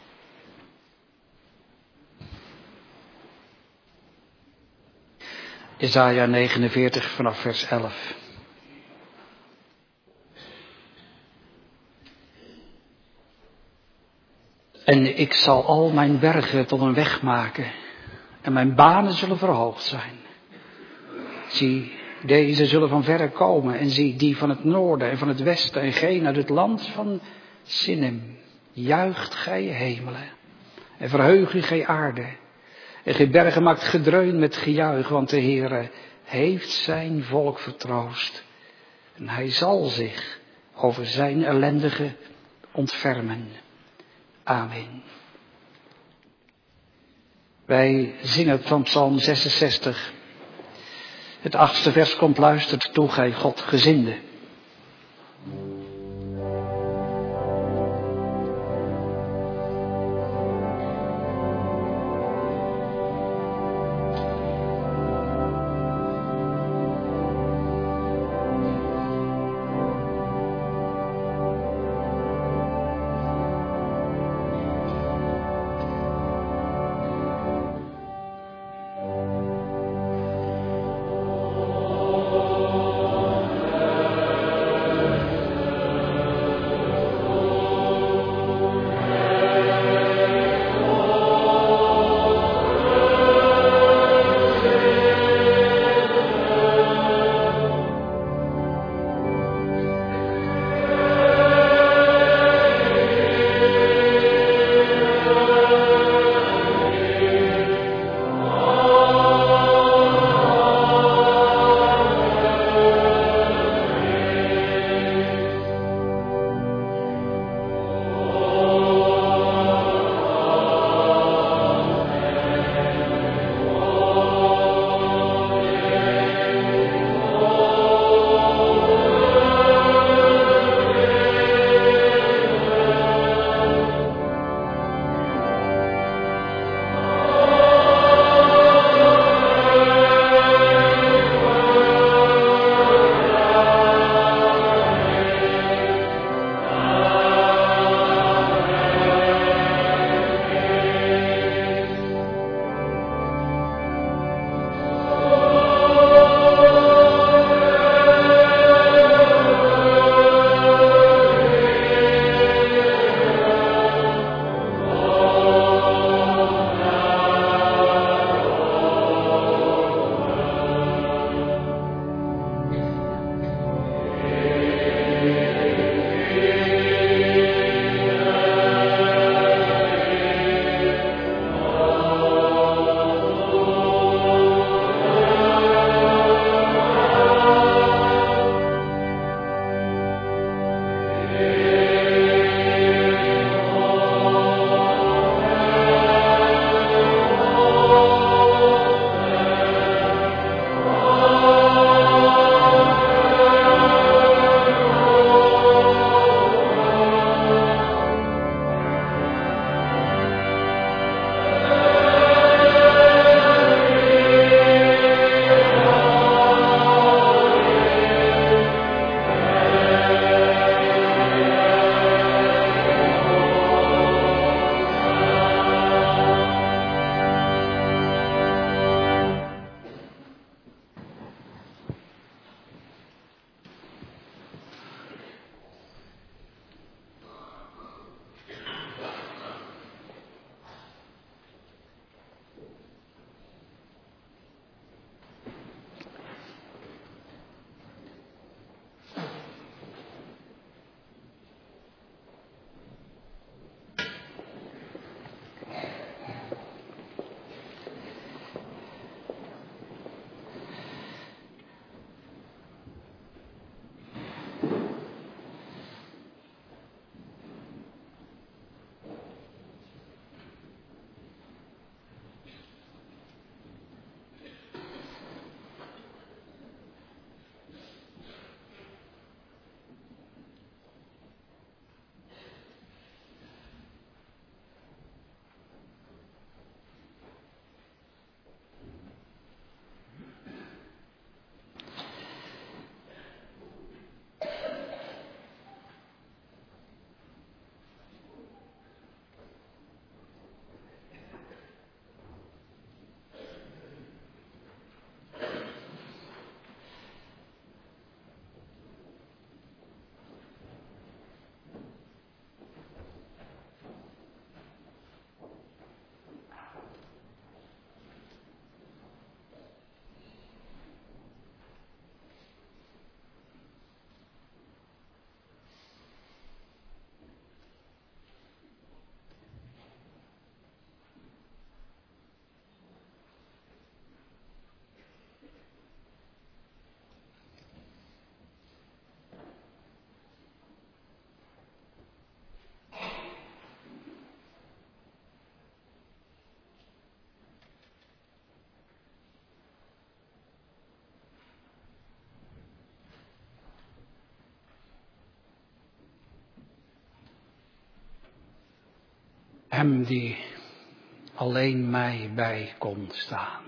Jesaja 49 vanaf vers 11. En ik zal al mijn bergen tot een weg maken en mijn banen zullen verhoogd zijn. Zie, deze zullen van verre komen en zie, die van het noorden en van het westen en geen uit het land van Sinnim. Juicht gij hemelen en verheug u gij aarde. En gij bergen maakt gedreun met gejuich, want de Heere heeft zijn volk vertroost. En hij zal zich over zijn ellendige ontfermen. Amen. Wij zingen van Psalm 66. Het 8e vers komt, luistert toe, gij Godgezinde. Hem die alleen mij bij kon staan.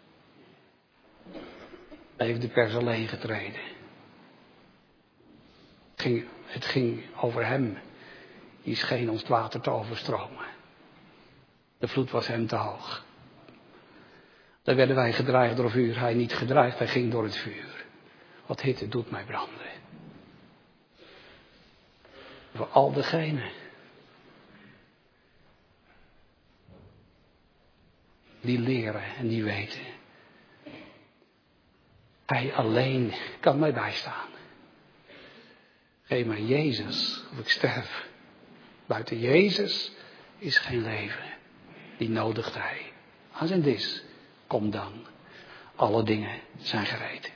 Hij heeft de pers alleen getreden. Het ging over hem. Die scheen ons het water te overstromen. De vloed was hem te hoog. Daar werden wij gedreigd door vuur. Hij niet gedreigd, hij ging door het vuur. Wat hitte doet mij branden. Voor al degenen die leren en die weten. Hij alleen kan mij bijstaan. Geef mij Jezus of ik sterf. Buiten Jezus is geen leven. Die nodigt hij. Aan zijn dis, kom dan. Alle dingen zijn gereed.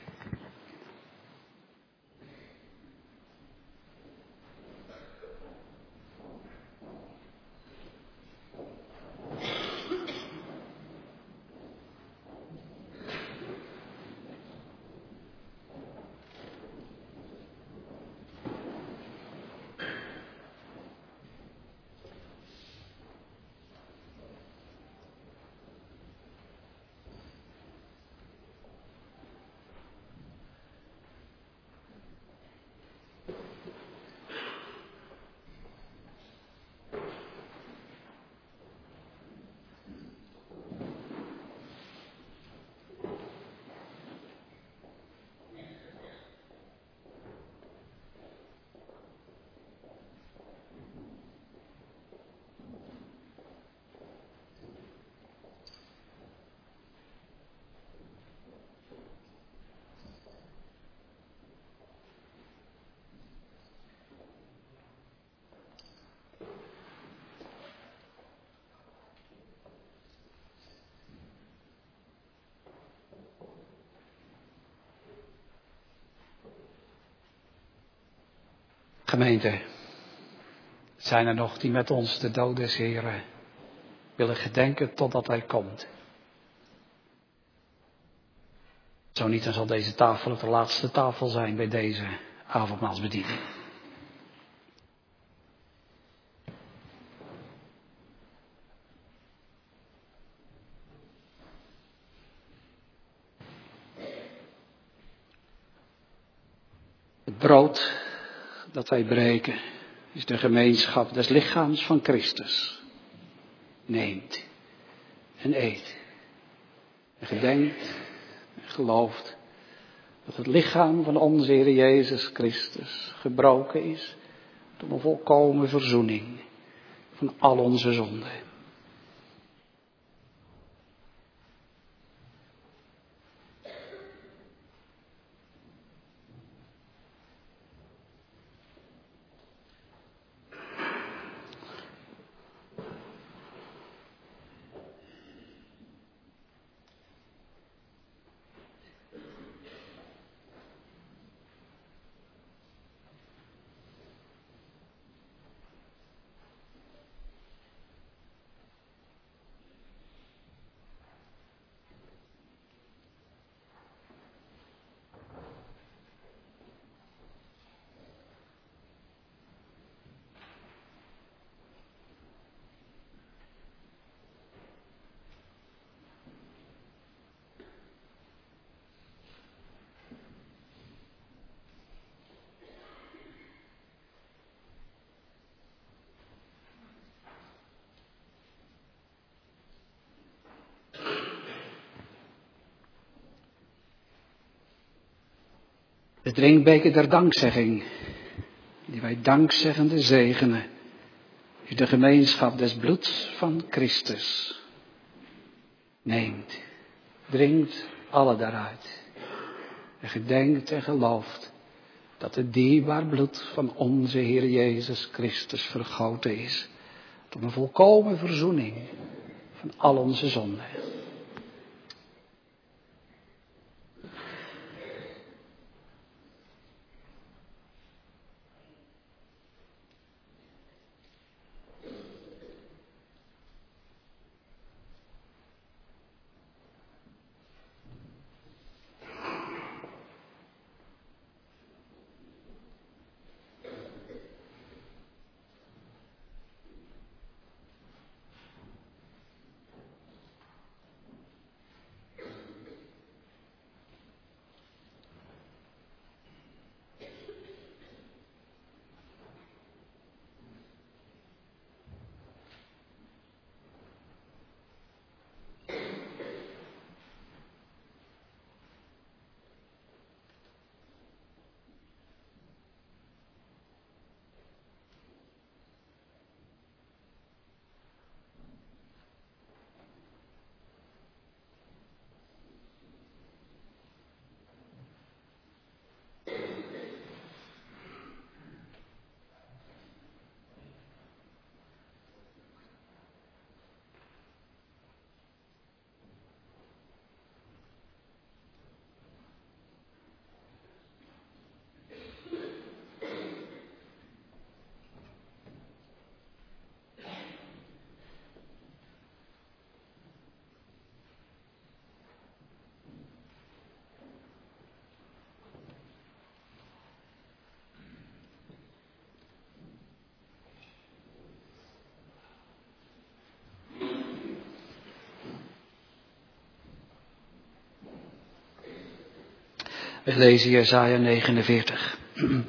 Gemeente, zijn er nog die met ons de dood des Heren willen gedenken totdat hij komt? Zo niet, dan zal deze tafel ook de laatste tafel zijn bij deze avondmaalsbediening. Het brood dat wij breken is de gemeenschap des lichaams van Christus. Neemt en eet en gedenkt en gelooft dat het lichaam van onze Heer Jezus Christus gebroken is tot een volkomen verzoening van al onze zonden. De drinkbeker der dankzegging, die wij dankzeggende zegenen, is de gemeenschap des bloeds van Christus. Neemt, drinkt alle daaruit en gedenkt en gelooft dat het dierbaar bloed van onze Heer Jezus Christus vergoten is tot een volkomen verzoening van al onze zonden. We lezen Jesaja 49.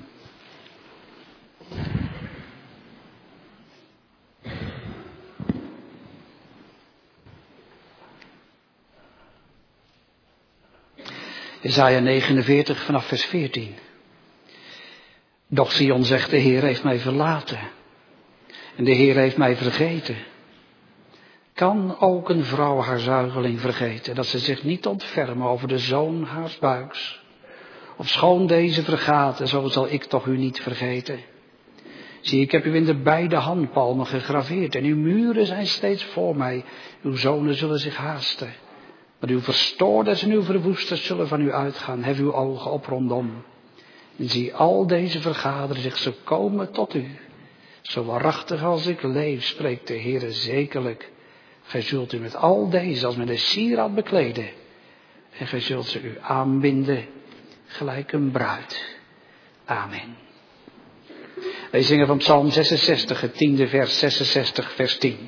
Jesaja 49 vanaf vers 14. Doch Sion zegt, de Heer heeft mij verlaten. En de Heer heeft mij vergeten. Kan ook een vrouw haar zuigeling vergeten, dat ze zich niet ontfermen over de zoon haars buiks? Of schoon deze vergaten, zo zal ik toch u niet vergeten. Zie, ik heb u in de beide handpalmen gegraveerd en uw muren zijn steeds voor mij. Uw zonen zullen zich haasten. Maar uw verstoorders en uw verwoesters zullen van u uitgaan. Hef uw ogen op rondom. En zie, al deze vergaderen zich, ze komen tot u. Zo waarachtig als ik leef, spreekt de Heere zekerlijk. Gij zult u met al deze als met een sieraad bekleden. En gij zult ze u aanbinden gelijk een bruid. Amen. Wij zingen van Psalm 66, het 10e vers, 66 vers 10.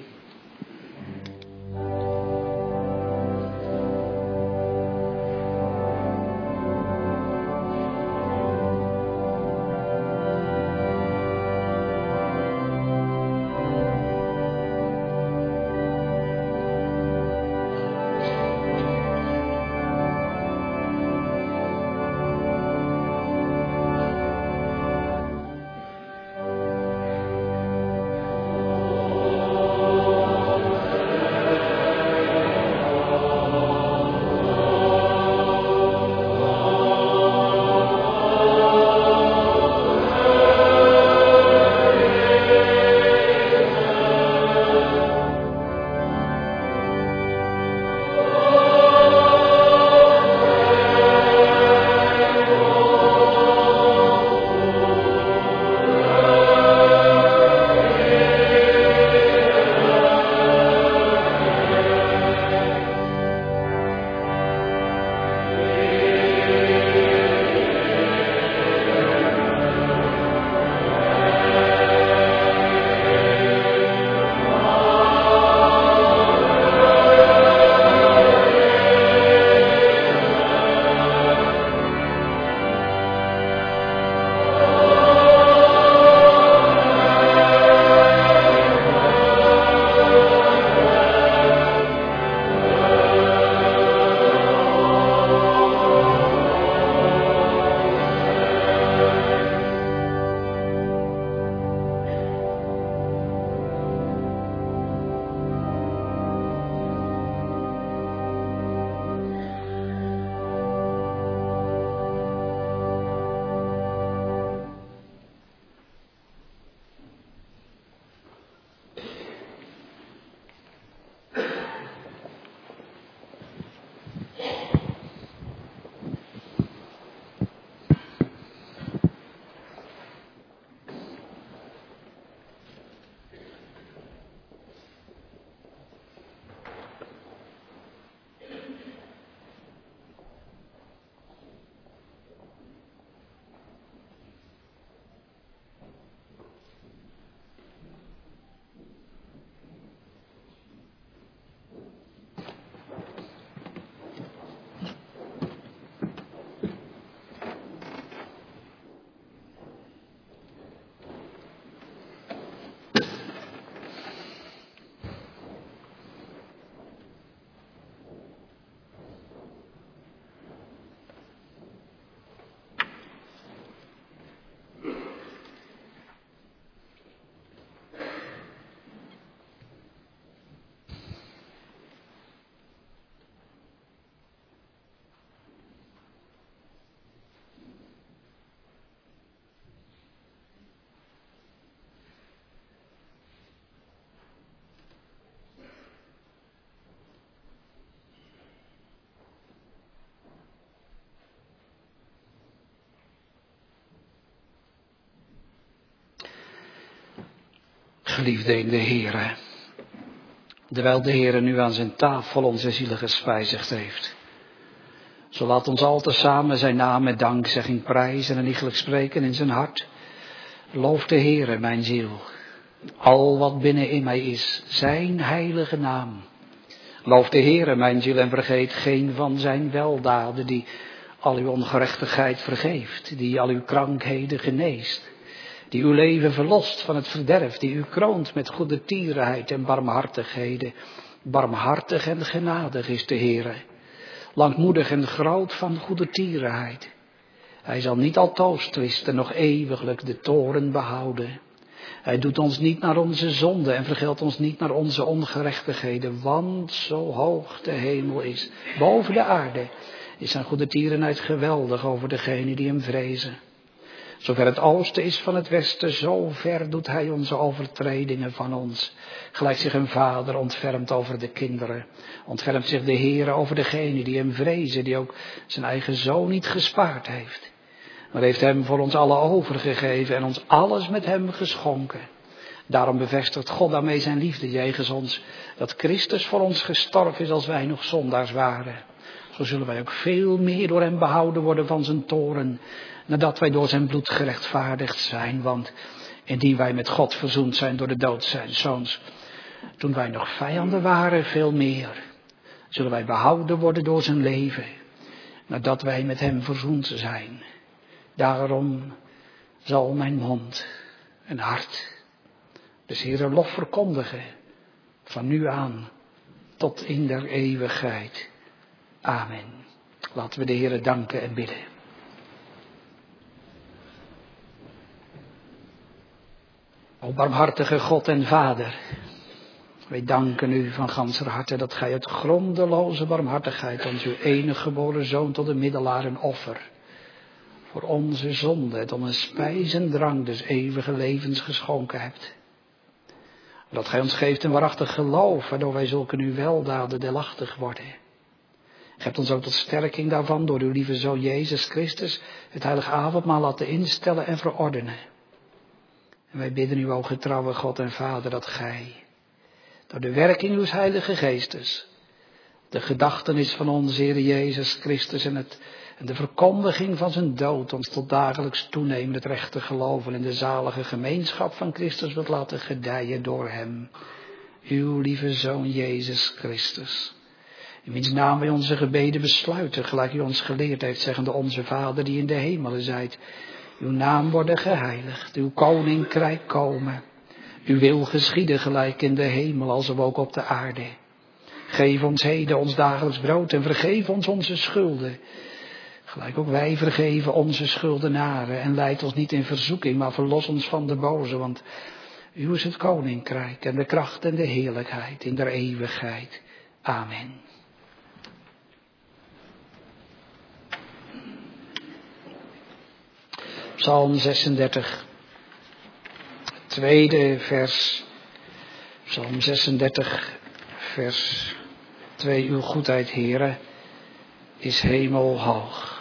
Geliefde in de Heere, terwijl de Heere nu aan zijn tafel onze zielen gespijzigd heeft, zo laat ons al tezamen zijn naam met dankzegging prijzen en iegelijk spreken in zijn hart. Loof de Heere, mijn ziel, al wat binnen in mij is, zijn heilige naam. Loof de Heere, mijn ziel, en vergeet geen van zijn weldaden, die al uw ongerechtigheid vergeeft, die al uw krankheden geneest, die uw leven verlost van het verderf, die u kroont met goede tierenheid en barmhartigheden. Barmhartig en genadig is de Heere, langmoedig en groot van goede tierenheid. Hij zal niet altoos twisten, nog eeuwiglijk de toorn behouden. Hij doet ons niet naar onze zonde en vergeldt ons niet naar onze ongerechtigheden, want zo hoog de hemel is, boven de aarde, is zijn goede tierenheid geweldig over degenen die hem vrezen. Zover het oosten is van het westen, zo ver doet hij onze overtredingen van ons. Gelijk zich een vader ontfermt over de kinderen, ontfermt zich de Heere over degenen die hem vrezen, die ook zijn eigen zoon niet gespaard heeft. Maar heeft hem voor ons allen overgegeven en ons alles met hem geschonken. Daarom bevestigt God daarmee zijn liefde jegens ons, dat Christus voor ons gestorven is als wij nog zondaars waren. Zo zullen wij ook veel meer door hem behouden worden van zijn toorn, nadat wij door zijn bloed gerechtvaardigd zijn, want indien wij met God verzoend zijn door de dood zijn zoons, toen wij nog vijanden waren, veel meer, zullen wij behouden worden door zijn leven, nadat wij met hem verzoend zijn. Daarom zal mijn mond en hart des Heere lof verkondigen, van nu aan tot in der eeuwigheid. Amen. Laten we de Heere danken en bidden. O barmhartige God en Vader, wij danken u van ganser harte dat gij uit grondeloze barmhartigheid ons uw enige geboren zoon tot een middelaar en offer voor onze zonde tot een spijs en drank des eeuwige levens geschonken hebt. Dat gij ons geeft een waarachtig geloof, waardoor wij zulke uw weldaden deelachtig worden. Gij hebt ons ook tot sterking daarvan door uw lieve Zoon Jezus Christus het heilige avondmaal laten instellen en verordenen. En wij bidden u, o getrouwe God en Vader, dat gij, door de werking uws heilige geestes, de gedachtenis van onze Heer Jezus Christus en de verkondiging van zijn dood ons tot dagelijks toenemen het recht te geloven en de zalige gemeenschap van Christus wilt laten gedijen door hem, uw lieve Zoon Jezus Christus. In wiens naam wij onze gebeden besluiten, gelijk u ons geleerd heeft, zeggende: Onze Vader die in de hemelen zijt, uw naam worden geheiligd, uw koninkrijk komen, uw wil geschieden gelijk in de hemel als ook op de aarde. Geef ons heden ons dagelijks brood en vergeef ons onze schulden, gelijk ook wij vergeven onze schuldenaren. En leid ons niet in verzoeking, maar verlos ons van de boze, want uw is het koninkrijk en de kracht en de heerlijkheid in der eeuwigheid. Amen. Psalm 36, tweede vers. Psalm 36, vers 2. Uw goedheid, Heere, is hemelhoog.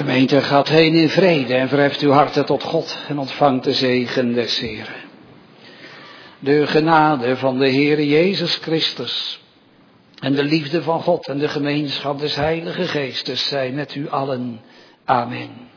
Gemeente, gaat heen in vrede en verheft uw harten tot God en ontvangt de zegen des Heren. De genade van de Heere Jezus Christus en de liefde van God en de gemeenschap des Heilige Geestes zijn met u allen. Amen.